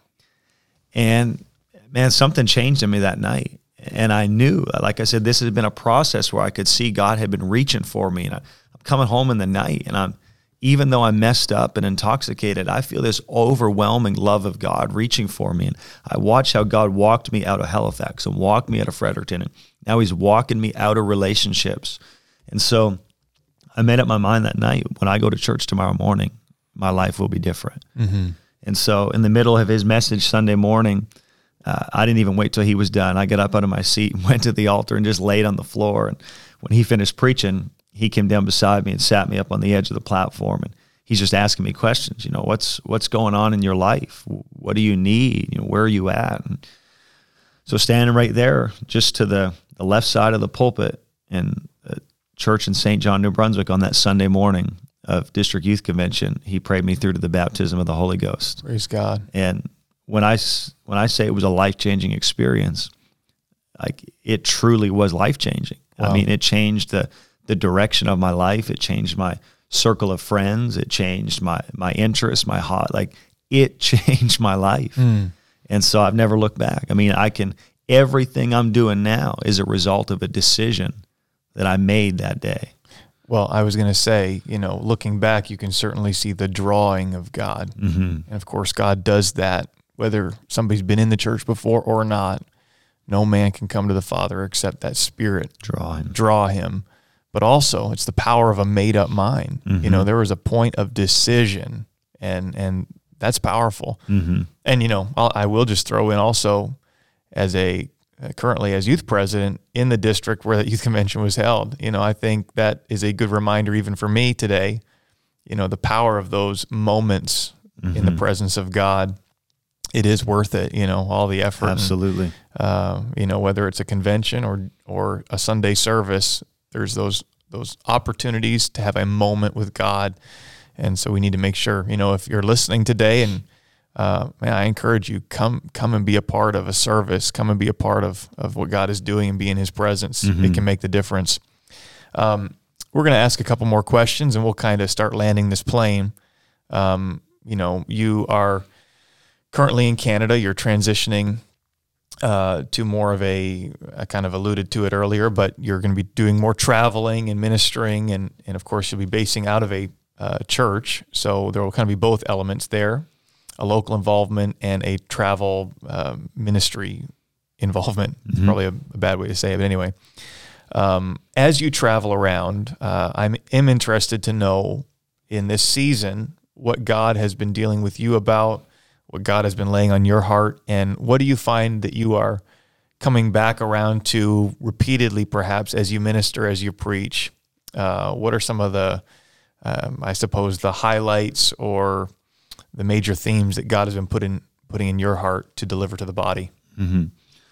And man, something changed in me that night. And I knew, like I said, this had been a process where I could see God had been reaching for me. And I, I'm coming home in the night, and I'm, even though I'm messed up and intoxicated, I feel this overwhelming love of God reaching for me. And I watch how God walked me out of Halifax and walked me out of Fredericton. And now he's walking me out of relationships. And so I made up my mind that night, when I go to church tomorrow morning, my life will be different. Mm-hmm. And so in the middle of his message Sunday morning, uh, I didn't even wait till he was done. I got up out of my seat and went to the altar and just laid on the floor. And when he finished preaching, he came down beside me and sat me up on the edge of the platform. And he's just asking me questions. You know, what's what's going on in your life? What do you need? You know, where are you at? And so standing right there, just to the, the left side of the pulpit in a church in Saint John, New Brunswick, on that Sunday morning of District Youth Convention, he prayed me through to the baptism of the Holy Ghost. Praise God. And when I, when I say it was a life-changing experience, like, it truly was life-changing. Wow. I mean, it changed the the direction of my life. It changed my circle of friends. It changed my my interests, my hot, like, it changed my life. Mm. And so I've never looked back. I mean, I can, everything I'm doing now is a result of a decision that I made that day. Well, I was going to say, you know, looking back, you can certainly see the drawing of God. Mm-hmm. And of course, God does that, whether somebody's been in the church before or not. No man can come to the Father except that Spirit draw him. Draw him. But also, it's the power of a made-up mind. Mm-hmm. You know, there was a point of decision, and and that's powerful. Mm-hmm. And, you know, I'll, I will just throw in also, as a uh, currently as youth president in the district where that youth convention was held, you know, I think that is a good reminder even for me today, you know, the power of those moments mm-hmm. in the presence of God. It is worth it, you know, all the effort. Absolutely. And, uh, you know, whether it's a convention or or a Sunday service, there's those those opportunities to have a moment with God. And so we need to make sure, you know, if you're listening today, and uh, man, I encourage you, come come and be a part of a service, come and be a part of, of what God is doing and be in his presence. Mm-hmm. It can make the difference. Um, we're going to ask a couple more questions, and we'll kind of start landing this plane. Um, you know, you are currently in Canada. You're transitioning uh, to more of a, I kind of alluded to it earlier, but you're going to be doing more traveling and ministering, and, and of course you'll be basing out of a uh, church. So there will kind of be both elements there, a local involvement and a travel uh, ministry involvement. Mm-hmm. It's probably a, a bad way to say it, but anyway. Um, as you travel around, uh, I'm am interested to know in this season what God has been dealing with you about, what God has been laying on your heart, and what do you find that you are coming back around to repeatedly, perhaps, as you minister, as you preach? Uh, what are some of the, um, I suppose, the highlights or the major themes that God has been putting putting in your heart to deliver to the body? Mm-hmm.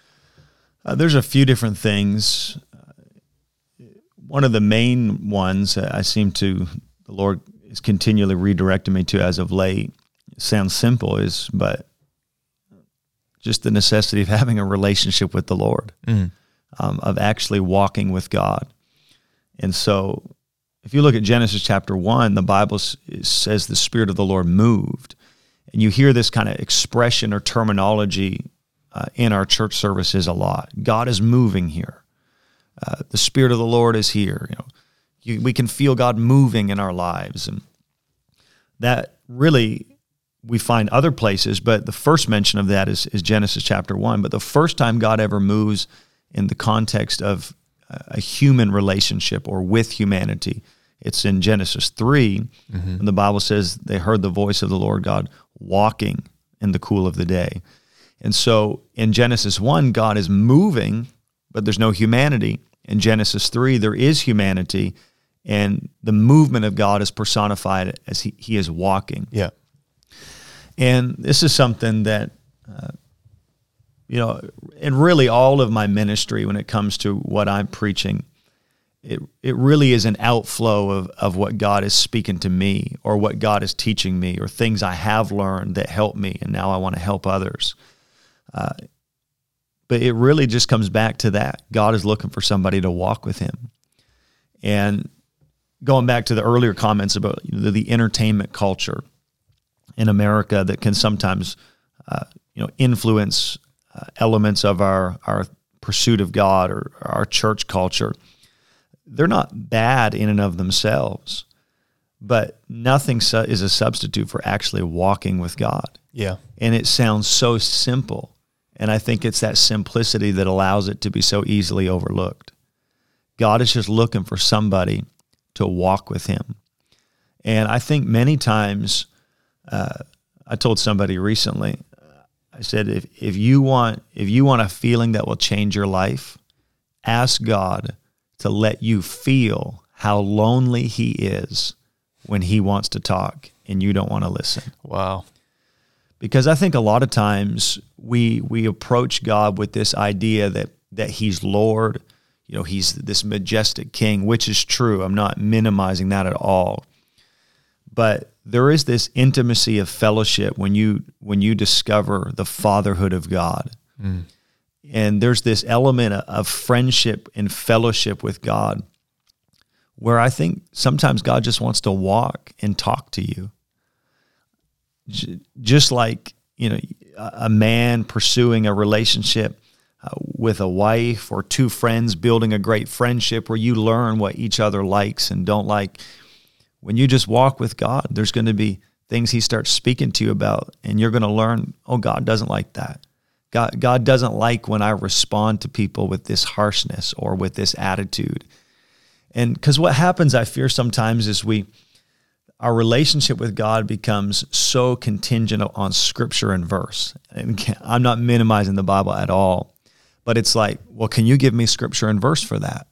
Uh, there's a few different things. Uh, one of the main ones uh, I seem to, the Lord is continually redirecting me to as of late, sounds simple, is but just the necessity of having a relationship with the Lord, mm. um, of actually walking with God. And so if you look at Genesis chapter one, the Bible says the Spirit of the Lord moved. And you hear this kind of expression or terminology uh, in our church services a lot. God is moving here. Uh, the Spirit of the Lord is here. You know, you, we can feel God moving in our lives. And that really, we find other places, but the first mention of that is, is Genesis chapter one. But the first time God ever moves in the context of a human relationship or with humanity, it's in Genesis three, mm-hmm. and the Bible says they heard the voice of the Lord God walking in the cool of the day. And so in Genesis one, God is moving, but there's no humanity. In Genesis three, there is humanity, and the movement of God is personified as he, he is walking. Yeah. And this is something that, uh, you know, and really all of my ministry when it comes to what I'm preaching, it it really is an outflow of, of what God is speaking to me or what God is teaching me or things I have learned that help me, and now I want to help others. Uh, but it really just comes back to that. God is looking for somebody to walk with him. And going back to the earlier comments about you know, the, the entertainment culture in America that can sometimes uh, you know influence uh, elements of our, our pursuit of God or our church culture, they're not bad in and of themselves, but nothing su- is a substitute for actually walking with God. Yeah. And it sounds so simple, and I think it's that simplicity that allows it to be so easily overlooked. God is just looking for somebody to walk with him. And I think many times, uh, I told somebody recently, I said, if, if you want if you want a feeling that will change your life, ask God to let you feel how lonely he is when he wants to talk and you don't want to listen. Wow. Because I think a lot of times we we approach God with this idea that that he's Lord, you know, he's this majestic king, which is true. I'm not minimizing that at all. But there is this intimacy of fellowship when you when you discover the fatherhood of God. Mm. And there's this element of friendship and fellowship with God where I think sometimes God just wants to walk and talk to you. Just like, you know, a man pursuing a relationship uh, with a wife or two friends building a great friendship where you learn what each other likes and don't like. When you just walk with God, there's going to be things he starts speaking to you about, and you're going to learn, oh, God doesn't like that. God, God doesn't like when I respond to people with this harshness or with this attitude. And because what happens, I fear sometimes, is we, our relationship with God becomes so contingent on scripture and verse. And I'm not minimizing the Bible at all, but it's like, well, can you give me scripture and verse for that?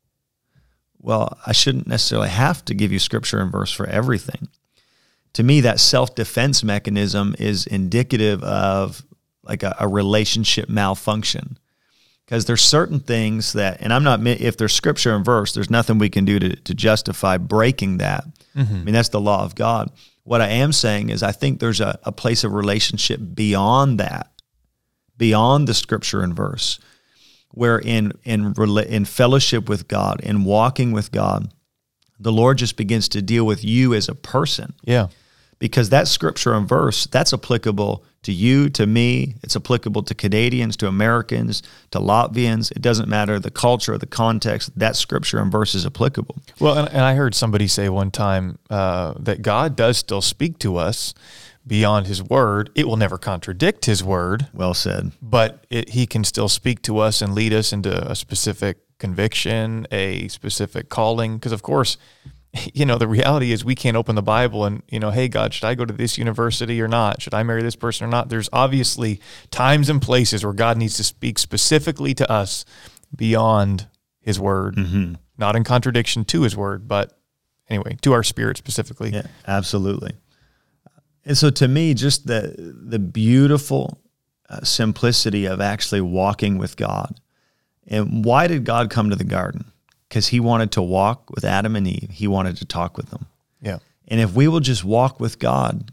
Well, I shouldn't necessarily have to give you scripture and verse for everything. To me, that self-defense mechanism is indicative of like a, a relationship malfunction. Because there's certain things that, and I'm not, if there's scripture and verse, there's nothing we can do to, to justify breaking that. Mm-hmm. I mean, that's the law of God. What I am saying is I think there's a, a place of relationship beyond that, beyond the scripture and verse, where in in in fellowship with God, in walking with God, the Lord just begins to deal with you as a person. Yeah. Because that scripture and verse, that's applicable to you, to me. It's applicable to Canadians, to Americans, to Latvians. It doesn't matter the culture, the context. That scripture and verse is applicable. Well, and, and I heard somebody say one time uh, that God does still speak to us beyond his word. It will never contradict his word. Well said. But it, he can still speak to us and lead us into a specific conviction, a specific calling. Because, of course, you know, the reality is we can't open the Bible and, you know, hey, God, should I go to this university or not? Should I marry this person or not? There's obviously times and places where God needs to speak specifically to us beyond his word, mm-hmm. not in contradiction to his word, but anyway, to our spirit specifically. Yeah, absolutely. And so to me, just the the beautiful uh, simplicity of actually walking with God. And why did God come to the garden? Because he wanted to walk with Adam and Eve. He wanted to talk with them. Yeah. And if we will just walk with God,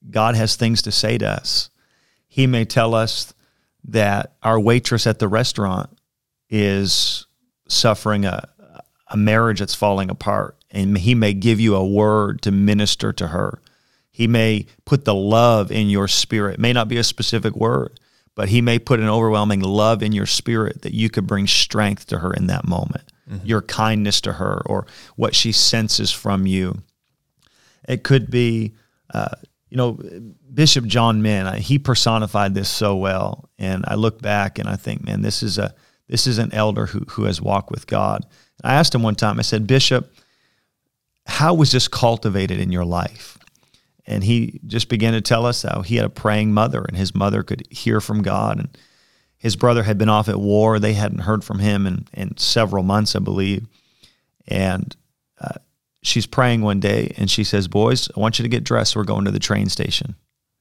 God has things to say to us. He may tell us that our waitress at the restaurant is suffering a, a marriage that's falling apart, and he may give you a word to minister to her. He may put the love in your spirit. It may not be a specific word, but he may put an overwhelming love in your spirit that you could bring strength to her in that moment. Mm-hmm. Your kindness to her, or what she senses from you. It could be, uh, you know, Bishop John Min, he personified this so well. And I look back and I think, man, this is a this is an elder who who has walked with God. I asked him one time, I said, Bishop, how was this cultivated in your life? And he just began to tell us how he had a praying mother, and his mother could hear from God. And his brother had been off at war. They hadn't heard from him in, in several months, I believe. And uh, she's praying one day, and she says, boys, I want you to get dressed. We're going to the train station.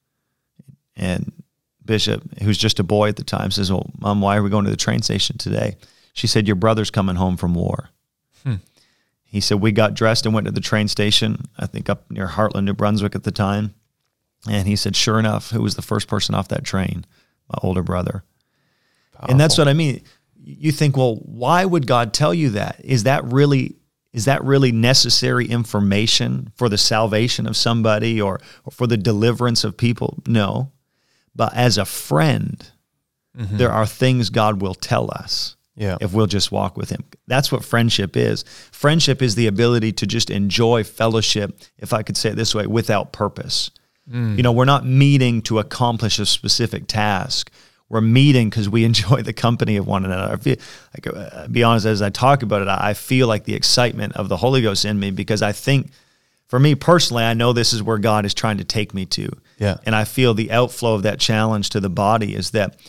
And Bishop, who's just a boy at the time, says, well, Mom, why are we going to the train station today? She said, your brother's coming home from war. Hmm. He said, we got dressed and went to the train station, I think up near Heartland, New Brunswick at the time. And he said, sure enough, who was the first person off that train? My older brother. Powerful. And that's what I mean. You think, well, why would God tell you that? Is that really is that really necessary information for the salvation of somebody, or, or for the deliverance of people? No. But as a friend, mm-hmm. there are things God will tell us. Yeah. If we'll just walk with him. That's what friendship is. Friendship is the ability to just enjoy fellowship, if I could say it this way, without purpose. Mm. You know, we're not meeting to accomplish a specific task. We're meeting because we enjoy the company of one another. I feel, like, uh, be honest, as I talk about it, I feel like the excitement of the Holy Ghost in me, because I think, for me personally, I know this is where God is trying to take me to. Yeah. And I feel the outflow of that challenge to the body is that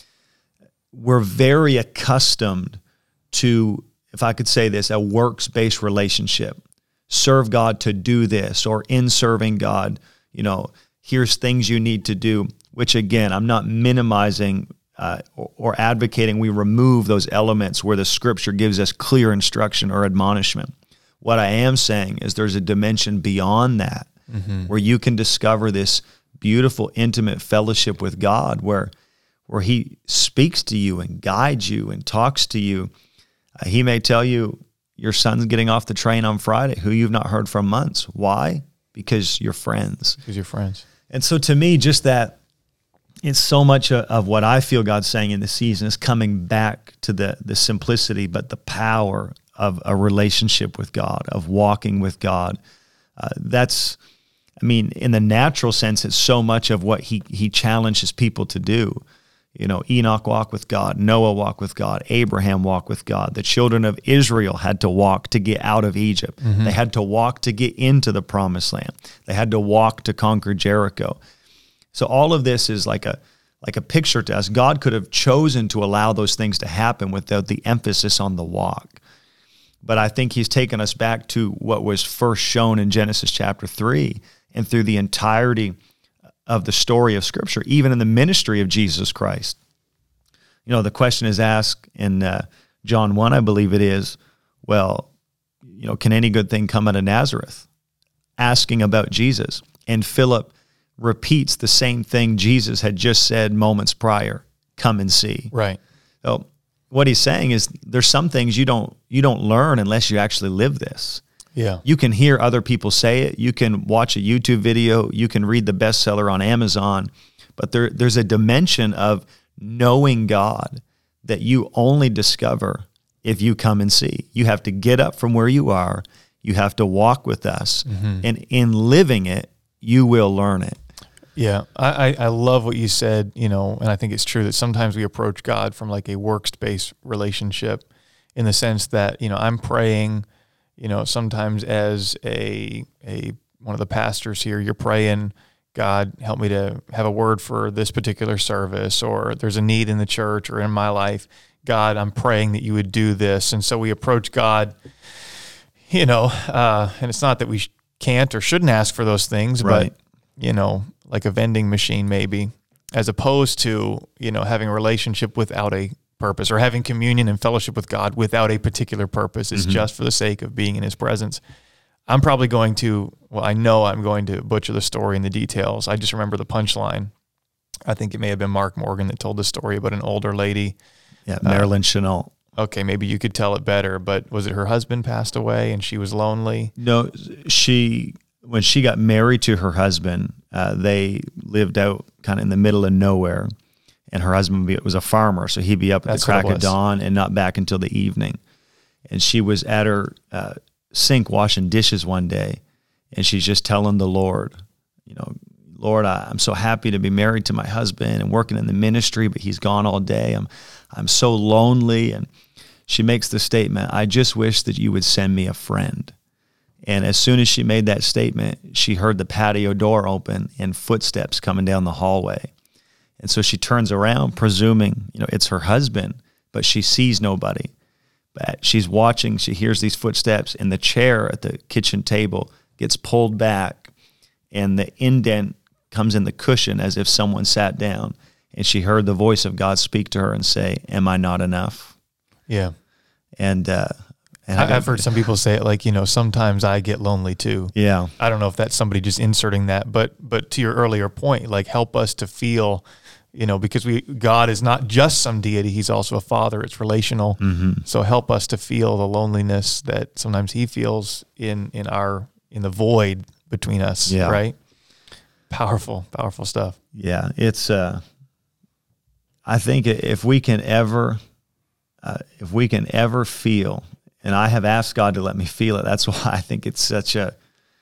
we're very accustomed to, if I could say this, a works-based relationship. Serve God to do this, or in serving God, you know, here's things you need to do, which again, I'm not minimizing uh, or, or advocating we remove those elements where the scripture gives us clear instruction or admonishment. What I am saying is there's a dimension beyond that, mm-hmm. where you can discover this beautiful, intimate fellowship with God, where where he speaks to you and guides you and talks to you. Uh, he may tell you your son's getting off the train on Friday, who you've not heard from months. Why? Because you're friends. Because you're friends. And so to me, just that, it's so much of what I feel God's saying in this season is coming back to the the simplicity, but the power of a relationship with God, of walking with God. Uh, that's, I mean, in the natural sense, it's so much of what he he challenges people to do. You know, Enoch walked with God, Noah walked with God, Abraham walked with God. The children of Israel had to walk to get out of Egypt. Mm-hmm. They had to walk to get into the promised land. They had to walk to conquer Jericho. So all of this is like a like a picture to us. God could have chosen to allow those things to happen without the emphasis on the walk. But I think he's taken us back to what was first shown in Genesis chapter three, and through the entirety of the story of Scripture, even in the ministry of Jesus Christ. You know, the question is asked in uh, John one, I believe it is, well, you know, can any good thing come out of Nazareth? Asking about Jesus. And Philip repeats the same thing Jesus had just said moments prior, come and see. Right. So what he's saying is there's some things you don't you don't learn unless you actually live this. Yeah. You can hear other people say it. You can watch a YouTube video. You can read the bestseller on Amazon. But there, there's a dimension of knowing God that you only discover if you come and see. You have to get up from where you are. You have to walk with us. Mm-hmm. And in living it, you will learn it. Yeah, I, I love what you said, you know, and I think it's true that sometimes we approach God from like a works-based relationship, in the sense that, you know, I'm praying, you know, sometimes as a a one of the pastors here, you're praying, God, help me to have a word for this particular service, or there's a need in the church or in my life. God, I'm praying that you would do this. And so we approach God, you know, uh, and it's not that we can't or shouldn't ask for those things, right. but, you know, like a vending machine maybe, as opposed to, you know, having a relationship without a purpose, or having communion and fellowship with God without a particular purpose. It's mm-hmm. just for the sake of being in his presence. I'm probably going to, well, I know I'm going to butcher the story and the details. I just remember the punchline. I think it may have been Mark Morgan that told the story about an older lady. Yeah, Marilyn uh, Chenault. Okay, maybe you could tell it better, but was it her husband passed away and she was lonely? No, she, when she got married to her husband, uh, they lived out kind of in the middle of nowhere, and her husband was a farmer, so he'd be up at That's the crack of dawn and not back until the evening. And she was at her uh, sink washing dishes one day, and she's just telling the Lord, you know, Lord, I, I'm so happy to be married to my husband and working in the ministry, but he's gone all day. I'm, I'm so lonely. And she makes the statement, I just wish that you would send me a friend. And as soon as she made that statement, she heard the patio door open and footsteps coming down the hallway. And so she turns around, presuming, you know, it's her husband, but she sees nobody. But she's watching, she hears these footsteps, and the chair at the kitchen table gets pulled back, and the indent comes in the cushion as if someone sat down, and she heard the voice of God speak to her and say, am I not enough? Yeah. And, uh, and I've heard some people say it like, you know, sometimes I get lonely too. Yeah. I don't know if that's somebody just inserting that, but, but to your earlier point, like help us to feel, you know, because we, God is not just some deity, he's also a father, it's relational. Mm-hmm. So help us to feel the loneliness that sometimes he feels in, in our, in the void between us. Yeah. Right. Powerful, powerful stuff. Yeah, it's. Uh, I think if we can ever, uh, if we can ever feel, and I have asked God to let me feel it. That's why I think it's such a,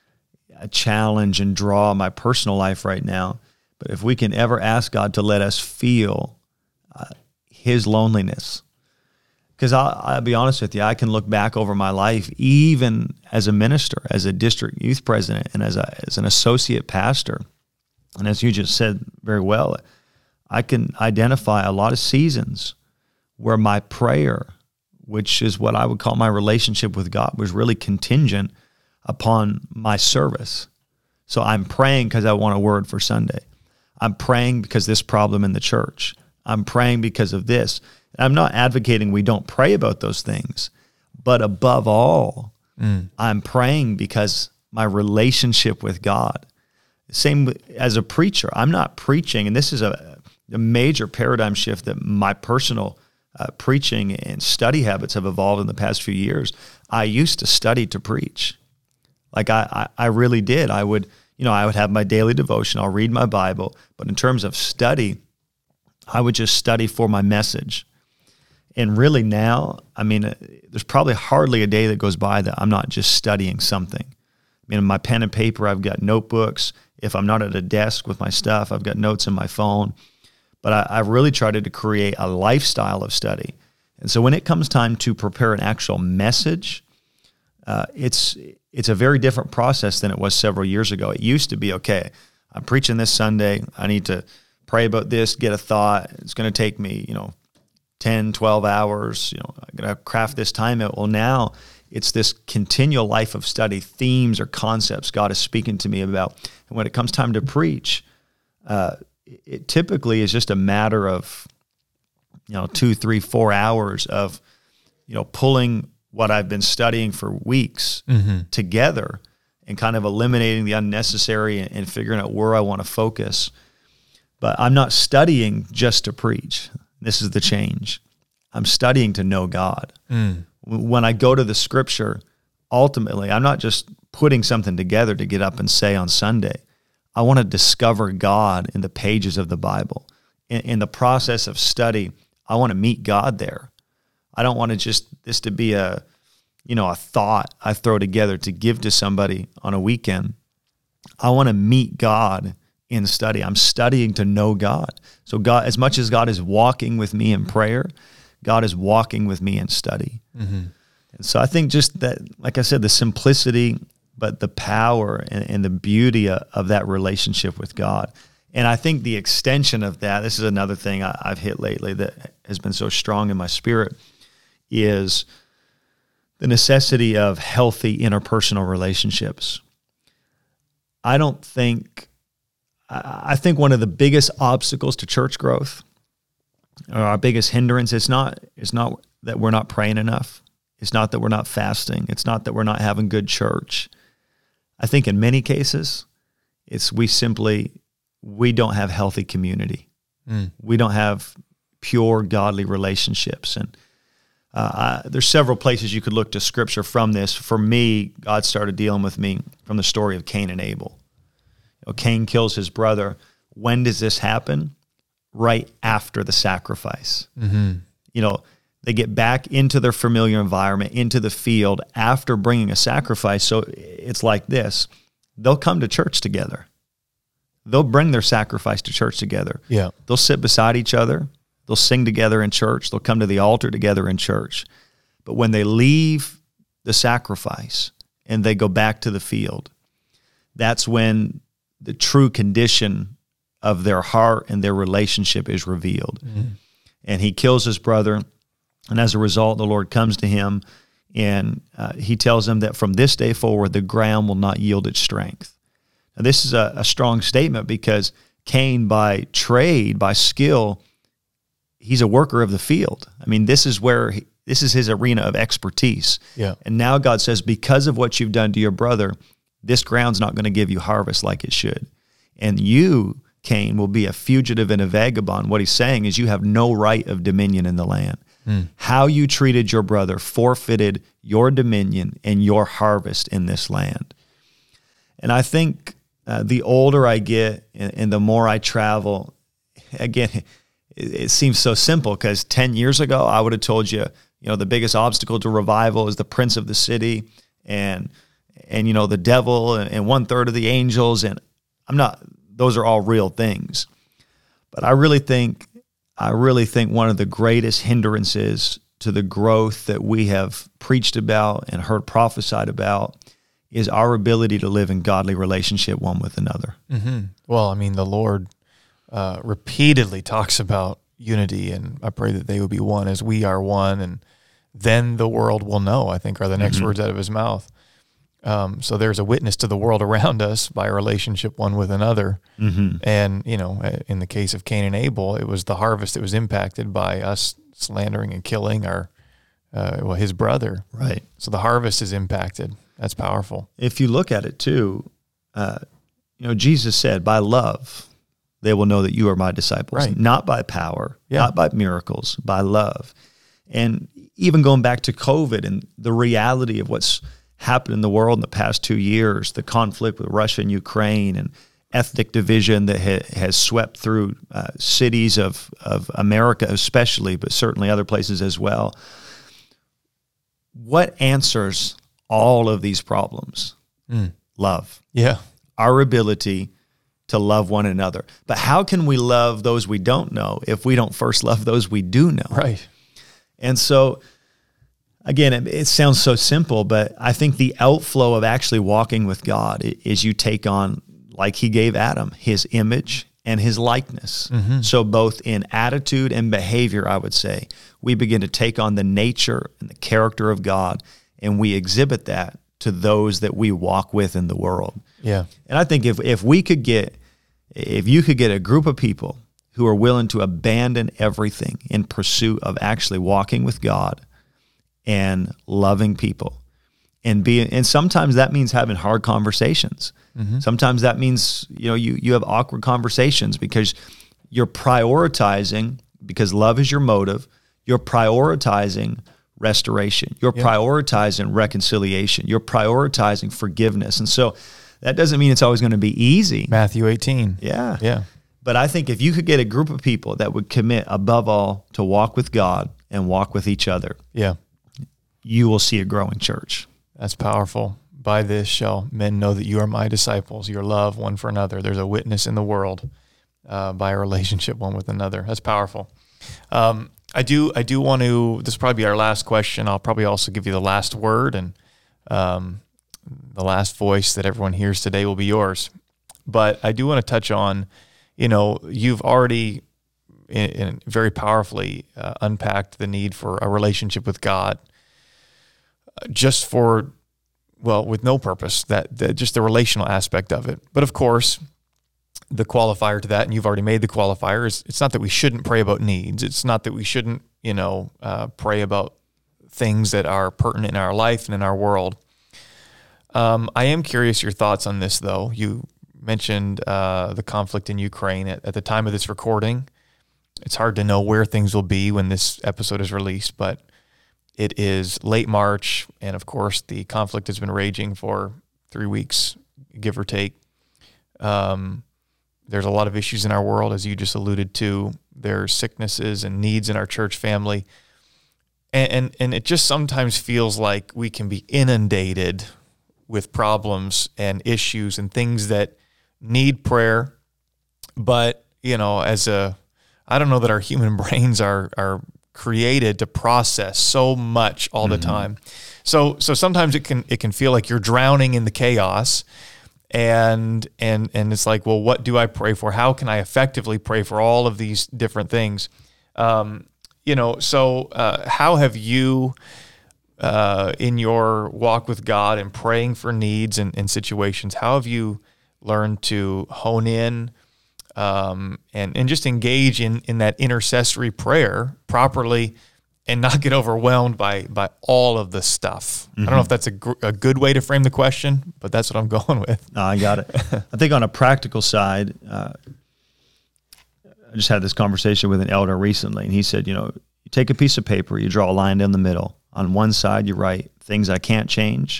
a challenge and draw in my personal life right now. But if we can ever ask God to let us feel uh, His loneliness, because I'll, I'll be honest with you, I can look back over my life, even as a minister, as a district youth president, and as a as an associate pastor. And as you just said very well, I can identify a lot of seasons where my prayer, which is what I would call my relationship with God, was really contingent upon my service. So I'm praying because I want a word for Sunday. I'm praying because this problem in the church. I'm praying because of this. And I'm not advocating we don't pray about those things, but above all, mm. I'm praying because my relationship with God. Same as a preacher. I'm not preaching, and this is a, a major paradigm shift that my personal uh, preaching and study habits have evolved in the past few years. I used to study to preach. Like I, I, I really did. I would, you know, I would have my daily devotion. I'll read my Bible. But in terms of study, I would just study for my message. And really now, I mean, uh, there's probably hardly a day that goes by that I'm not just studying something. I mean, my pen and paper, I've got notebooks. If I'm not at a desk with my stuff, I've got notes in my phone. But I, I really tried to create a lifestyle of study. And so when it comes time to prepare an actual message, uh, it's it's a very different process than it was several years ago. It used to be, okay, I'm preaching this Sunday. I need to pray about this, get a thought. It's going to take me, you know, ten, twelve hours. You know, I'm going to craft this time out. Well, now it's this continual life of study, themes or concepts God is speaking to me about. And when it comes time to preach, uh, it typically is just a matter of, you know, two, three, four hours of, you know, pulling what I've been studying for weeks mm-hmm. together and kind of eliminating the unnecessary and, and figuring out where I want to focus. But I'm not studying just to preach. This is the change. I'm studying to know God. Mm. When I go to the scripture, ultimately, I'm not just putting something together to get up and say on Sunday. I want to discover God in the pages of the Bible. In, in the process of study, I want to meet God there. I don't want to just this to be a, you know, a thought I throw together to give to somebody on a weekend. I want to meet God in study. I'm studying to know God. So God, as much as God is walking with me in prayer, God is walking with me in study. Mm-hmm. And so I think just that, like I said, the simplicity, but the power and, and the beauty of, of that relationship with God. And I think the extension of that, this is another thing I, I've hit lately that has been so strong in my spirit, is the necessity of healthy interpersonal relationships. I don't think, I think one of the biggest obstacles to church growth, or our biggest hindrance, is not, it's not that we're not praying enough. It's not that we're not fasting. It's not that we're not having good church. I think in many cases, it's we simply, we don't have healthy community. Mm. We don't have pure godly relationships. And uh, I, there's several places you could look to Scripture from this. For me, God started dealing with me from the story of Cain and Abel. You know, Cain kills his brother. When does this happen? Right after the sacrifice. Mm-hmm. You know, they get back into their familiar environment, into the field after bringing a sacrifice. So it's like this. They'll come to church together. They'll bring their sacrifice to church together. Yeah. They'll sit beside each other. They'll sing together in church. They'll come to the altar together in church. But when they leave the sacrifice and they go back to the field, that's when the true condition of their heart and their relationship is revealed. Mm-hmm. And he kills his brother, and as a result, the Lord comes to him, and uh, he tells him that from this day forward, the ground will not yield its strength. Now, this is a, a strong statement because Cain, by trade, by skill, he's a worker of the field. I mean, this is where he, this is his arena of expertise. Yeah. And now God says, because of what you've done to your brother, this ground's not going to give you harvest like it should. And you, Cain, will be a fugitive and a vagabond. What he's saying is you have no right of dominion in the land. Mm. How you treated your brother forfeited your dominion and your harvest in this land. And I think uh, the older I get and, and the more I travel, again, it, it seems so simple because ten years ago, I would have told you, you know, the biggest obstacle to revival is the prince of the city and, and you know, the devil and, and one third of the angels. And I'm not, those are all real things. But I really think, I really think one of the greatest hindrances to the growth that we have preached about and heard prophesied about is our ability to live in godly relationship one with another. Mm-hmm. Well, I mean, the Lord uh, repeatedly talks about unity, and I pray that they would be one as we are one, and then the world will know, I think, are the next mm-hmm. words out of his mouth. Um, so there's a witness to the world around us by a relationship one with another. Mm-hmm. And, you know, in the case of Cain and Abel, it was the harvest that was impacted by us slandering and killing our, uh, well, his brother. Right. So the harvest is impacted. That's powerful. If you look at it too, uh, you know, Jesus said, by love, they will know that you are my disciples. Right. Not by power, yeah. not by miracles, by love. And even going back to COVID and the reality of what's happened in the world in the past two years, the conflict with Russia and Ukraine and ethnic division that ha- has swept through uh, cities of, of America especially, but certainly other places as well. What answers all of these problems? Mm. Love. Yeah. Our ability to love one another. But how can we love those we don't know if we don't first love those we do know? Right. And so, again, it, it sounds so simple, but I think the outflow of actually walking with God is you take on, like he gave Adam, his image and his likeness. Mm-hmm. So both in attitude and behavior, I would say, we begin to take on the nature and the character of God, and we exhibit that to those that we walk with in the world. Yeah. And I think if, if we could get, if you could get a group of people who are willing to abandon everything in pursuit of actually walking with God and loving people, and being, and sometimes that means having hard conversations. Mm-hmm. Sometimes that means, you know, you, you have awkward conversations because you're prioritizing, because love is your motive, you're prioritizing restoration. You're yeah. prioritizing reconciliation. You're prioritizing forgiveness. And so that doesn't mean it's always going to be easy. Matthew eighteen. Yeah. Yeah. But I think if you could get a group of people that would commit above all to walk with God and walk with each other, yeah, you will see a growing church. That's powerful. By this shall men know that you are my disciples, your love one for another. There's a witness in the world uh, by a relationship one with another. That's powerful. Um, I do I do want to, this will probably be our last question. I'll probably also give you the last word, and um, the last voice that everyone hears today will be yours. But I do want to touch on, you know, you've already in, in very powerfully uh, unpacked the need for a relationship with God, uh, just for, well, with no purpose, that, that just the relational aspect of it. But of course, the qualifier to that, and you've already made the qualifier, is it's not that we shouldn't pray about needs. It's not that we shouldn't, you know, uh, pray about things that are pertinent in our life and in our world. Um, I am curious your thoughts on this, though. You mentioned uh, the conflict in Ukraine at, at the time of this recording. It's hard to know where things will be when this episode is released, but it is late March, and of course, the conflict has been raging for three weeks, give or take. Um, there's a lot of issues in our world, as you just alluded to. There's sicknesses and needs in our church family, and and, and it just sometimes feels like we can be inundated with problems and issues and things that need prayer, but you know, as a I don't know that our human brains are are created to process so much all mm-hmm. the time. So so sometimes it can it can feel like you're drowning in the chaos, and and and it's like, well, what do I pray for? How can I effectively pray for all of these different things? Um, you know, so uh, how have you, uh, in your walk with God and praying for needs and, and situations, how have you learned to hone in Um, and, and just engage in, in that intercessory prayer properly and not get overwhelmed by by all of the stuff? Mm-hmm. I don't know if that's a, gr- a good way to frame the question, but that's what I'm going with. No, I got it. I think on a practical side, uh, I just had this conversation with an elder recently, and he said, you know, you take a piece of paper, you draw a line down the middle. On one side, you write things I can't change,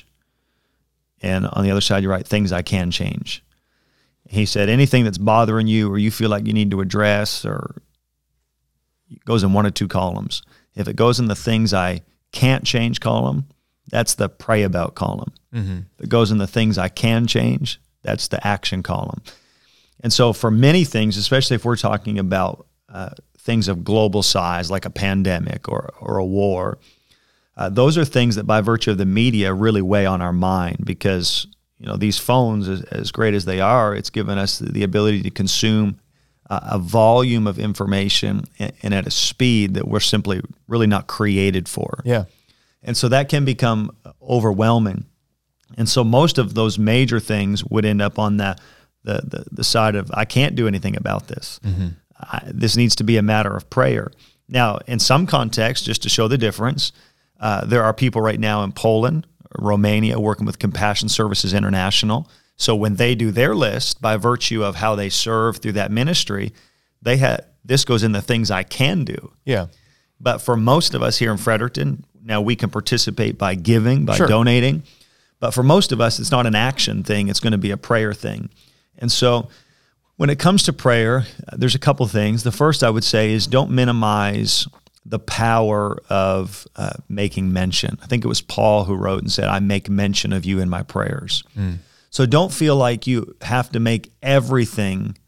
and on the other side, you write things I can change. He said, anything that's bothering you or you feel like you need to address, or it goes in one or two columns. If it goes in the things I can't change column, that's the pray about column. Mm-hmm. If it goes in the things I can change, that's the action column. And so for many things, especially if we're talking about uh, things of global size, like a pandemic or, or a war, uh, those are things that by virtue of the media really weigh on our mind, because you know, these phones, as, as great as they are, it's given us the ability to consume uh, a volume of information and, and at a speed that we're simply really not created for. Yeah. And so that can become overwhelming. And so most of those major things would end up on the the the, the side of, I can't do anything about this. Mm-hmm. I, this needs to be a matter of prayer. Now, in some contexts, just to show the difference, uh, there are people right now in Poland, Romania, working with Compassion Services International. So when they do their list, by virtue of how they serve through that ministry, they had this goes in the things I can do. Yeah. But for most of us here in Fredericton, now we can participate by giving, by sure. donating. But for most of us, it's not an action thing. It's going to be a prayer thing. And so when it comes to prayer, there's a couple things. The first I would say is don't minimize the power of uh, making mention. I think it was Paul who wrote and said, I make mention of you in my prayers. Mm. So don't feel like you have to make everything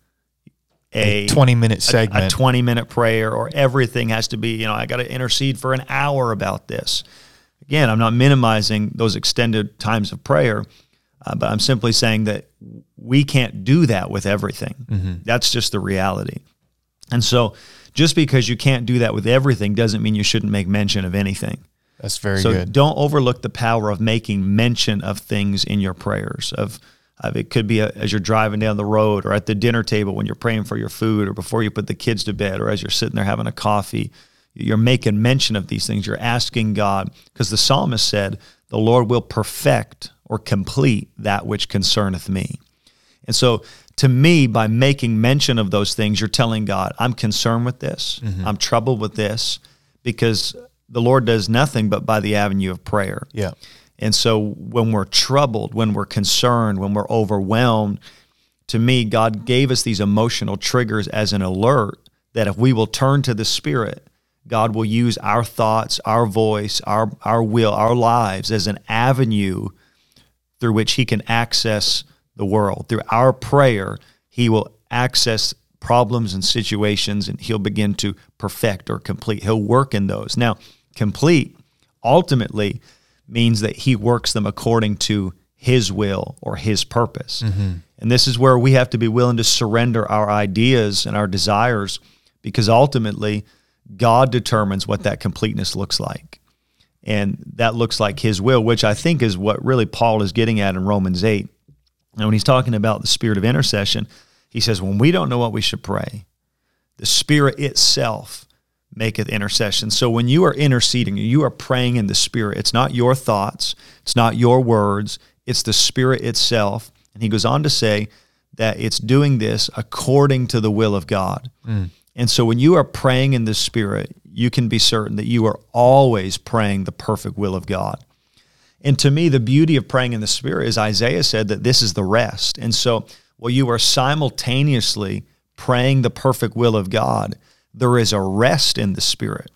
a twenty-minute segment, a, a twenty-minute prayer, or everything has to be, you know, I got to intercede for an hour about this. Again, I'm not minimizing those extended times of prayer, uh, but I'm simply saying that we can't do that with everything. Mm-hmm. That's just the reality. And so just because you can't do that with everything doesn't mean you shouldn't make mention of anything. That's very so good. So don't overlook the power of making mention of things in your prayers. Of, of it could be a, as you're driving down the road, or at the dinner table when you're praying for your food, or before you put the kids to bed, or as you're sitting there having a coffee. You're making mention of these things. You're asking God, because the psalmist said, the Lord will perfect or complete that which concerneth me. And so to me, by making mention of those things, you're telling God, I'm concerned with this. Mm-hmm. I'm troubled with this, because the Lord does nothing but by the avenue of prayer. Yeah. And so when we're troubled, when we're concerned, when we're overwhelmed, to me, God gave us these emotional triggers as an alert that if we will turn to the Spirit, God will use our thoughts, our voice, our our will, our lives as an avenue through which He can access the world. Through our prayer, He will access problems and situations, and He'll begin to perfect or complete. He'll work in those. Now, complete ultimately means that He works them according to His will or His purpose. Mm-hmm. And this is where we have to be willing to surrender our ideas and our desires, because ultimately God determines what that completeness looks like. And that looks like His will, which I think is what really Paul is getting at in Romans eight. And when he's talking about the spirit of intercession, he says, when we don't know what we should pray, the Spirit itself maketh intercession. So when you are interceding, you are praying in the Spirit. It's not your thoughts. It's not your words. it's the Spirit itself. And he goes on to say that it's doing this according to the will of God. Mm. And so when you are praying in the Spirit, you can be certain that you are always praying the perfect will of God. And to me, the beauty of praying in the Spirit is Isaiah said that this is the rest. And so while you are simultaneously praying the perfect will of God, there is a rest in the Spirit.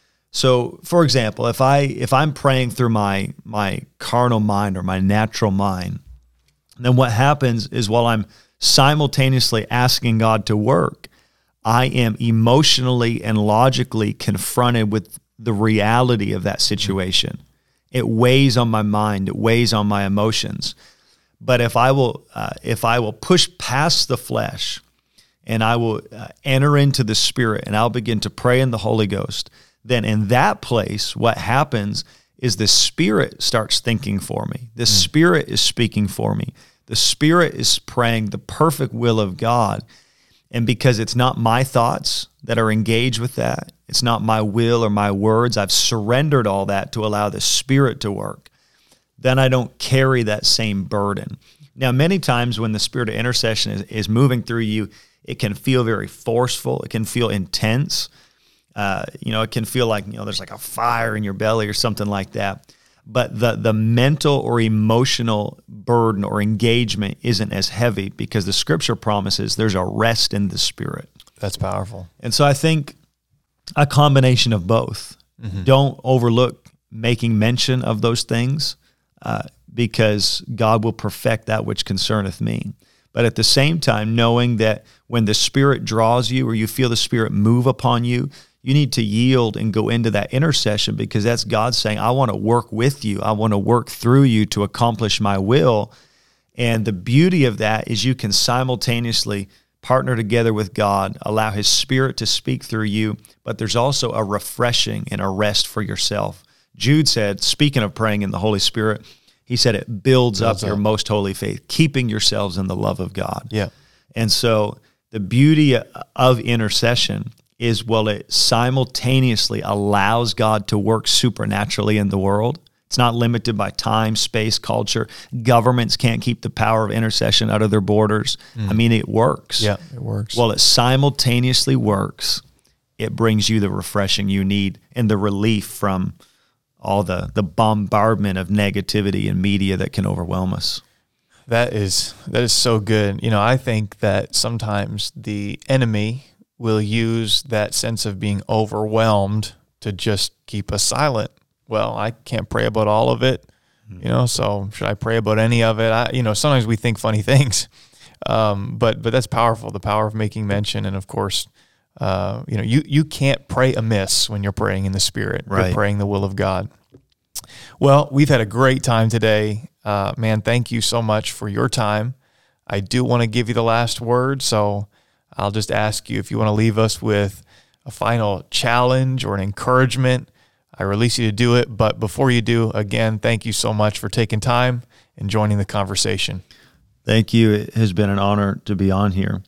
So, for example, if I if I'm praying through my my carnal mind or my natural mind, then what happens is while I'm simultaneously asking God to work, I am emotionally and logically confronted with the reality of that situation. It weighs on my mind. It weighs on my emotions. But if I will, uh, if I will push past the flesh, and I will uh, enter into the Spirit, and I'll begin to pray in the Holy Ghost, then in that place, what happens is the Spirit starts thinking for me. The mm. Spirit is speaking for me. The Spirit is praying the perfect will of God. And because it's not my thoughts that are engaged with that, it's not my will or my words, I've surrendered all that to allow the Spirit to work, then I don't carry that same burden. Now, many times when the spirit of intercession is, is moving through you, it can feel very forceful. It can feel intense. Uh, you know, it can feel like, you know, there's like a fire in your belly or something like that. But the the mental or emotional burden or engagement isn't as heavy because the Scripture promises there's a rest in the Spirit. That's powerful. And so I think a combination of both. Mm-hmm. Don't overlook making mention of those things uh, because God will perfect that which concerneth me. But at the same time, knowing that when the Spirit draws you or you feel the Spirit move upon you, you need to yield and go into that intercession because that's God saying, I want to work with you. I want to work through you to accomplish my will. And the beauty of that is you can simultaneously partner together with God, allow His Spirit to speak through you, but there's also a refreshing and a rest for yourself. Jude said, speaking of praying in the Holy Spirit, he said it builds, builds up, up your most holy faith, keeping yourselves in the love of God. Yeah. And so the beauty of intercession is, well, it simultaneously allows God to work supernaturally in the world. It's not limited by time, space, culture. Governments can't keep the power of intercession out of their borders. Mm. I mean, it works. Yeah, it works. Well, it simultaneously works. It brings you the refreshing you need and the relief from all the, the bombardment of negativity and media that can overwhelm us. That is that is so good. You know, I think that sometimes the enemy will use that sense of being overwhelmed to just keep us silent. Well, I can't pray about all of it, you know, so should I pray about any of it? I, you know, sometimes we think funny things, um, but but that's powerful, the power of making mention. And of course, uh, you know, you, you can't pray amiss when you're praying in the Spirit. Right. You're praying the will of God. Well, we've had a great time today. Uh, man, thank you so much for your time. I do want to give you the last word, so I'll just ask you if you want to leave us with a final challenge or an encouragement. I release you to do it, but before you do, again, thank you so much for taking time and joining the conversation. Thank you. It has been an honor to be on here.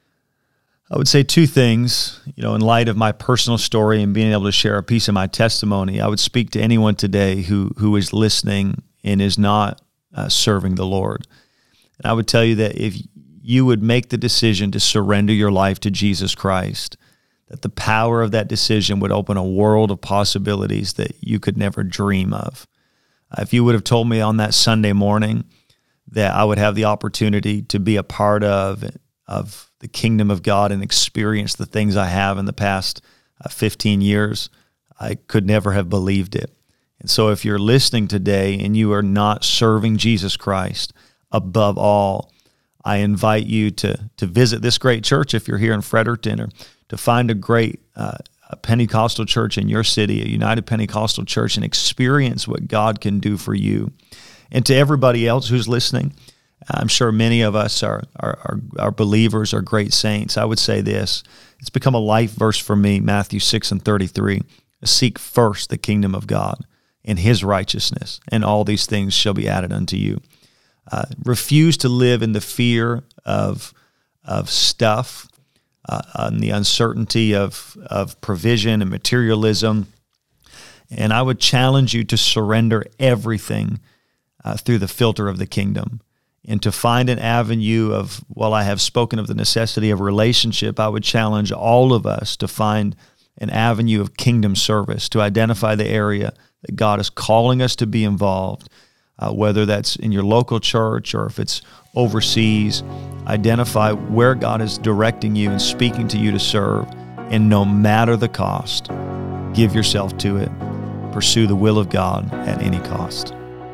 I would say two things, you know, in light of my personal story and being able to share a piece of my testimony. I would speak to anyone today who who is listening and is not uh, serving the Lord. And I would tell you that if you would make the decision to surrender your life to Jesus Christ, that the power of that decision would open a world of possibilities that you could never dream of. Uh, if you would have told me on that Sunday morning that I would have the opportunity to be a part of, of the kingdom of God and experience the things I have in the past uh, fifteen years, I could never have believed it. And so if you're listening today and you are not serving Jesus Christ above all, I invite you to to visit this great church if you're here in Fredericton, or to find a great uh, a Pentecostal church in your city, a United Pentecostal church, and experience what God can do for you. And to everybody else who's listening, I'm sure many of us are, are, are, are believers, are great saints. I would say this, it's become a life verse for me, Matthew six and thirty-three. Seek first the kingdom of God and His righteousness, and all these things shall be added unto you. Uh, refuse to live in the fear of, of stuff, Uh, and the uncertainty of, of provision and materialism. And I would challenge you to surrender everything uh, through the filter of the kingdom. And to find an avenue of, while I have spoken of the necessity of relationship, I would challenge all of us to find an avenue of kingdom service, to identify the area that God is calling us to be involved, uh, whether that's in your local church or if it's overseas. Identify where God is directing you and speaking to you to serve, and no matter the cost, give yourself to it. Pursue the will of God at any cost.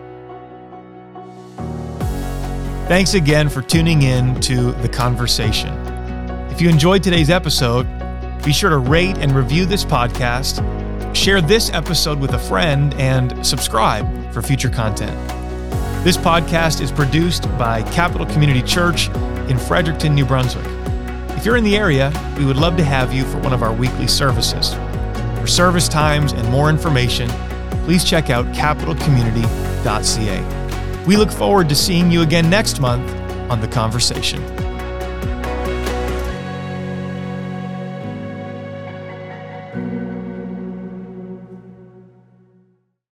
Thanks again for tuning in to The Conversation. If you enjoyed today's episode, be sure to rate and review this podcast, share this episode with a friend, and subscribe for future content. This podcast is produced by Capital Community Church in Fredericton, New Brunswick. If you're in the area, we would love to have you for one of our weekly services. For service times and more information, please check out capital community dot c a. We look forward to seeing you again next month on The Conversation.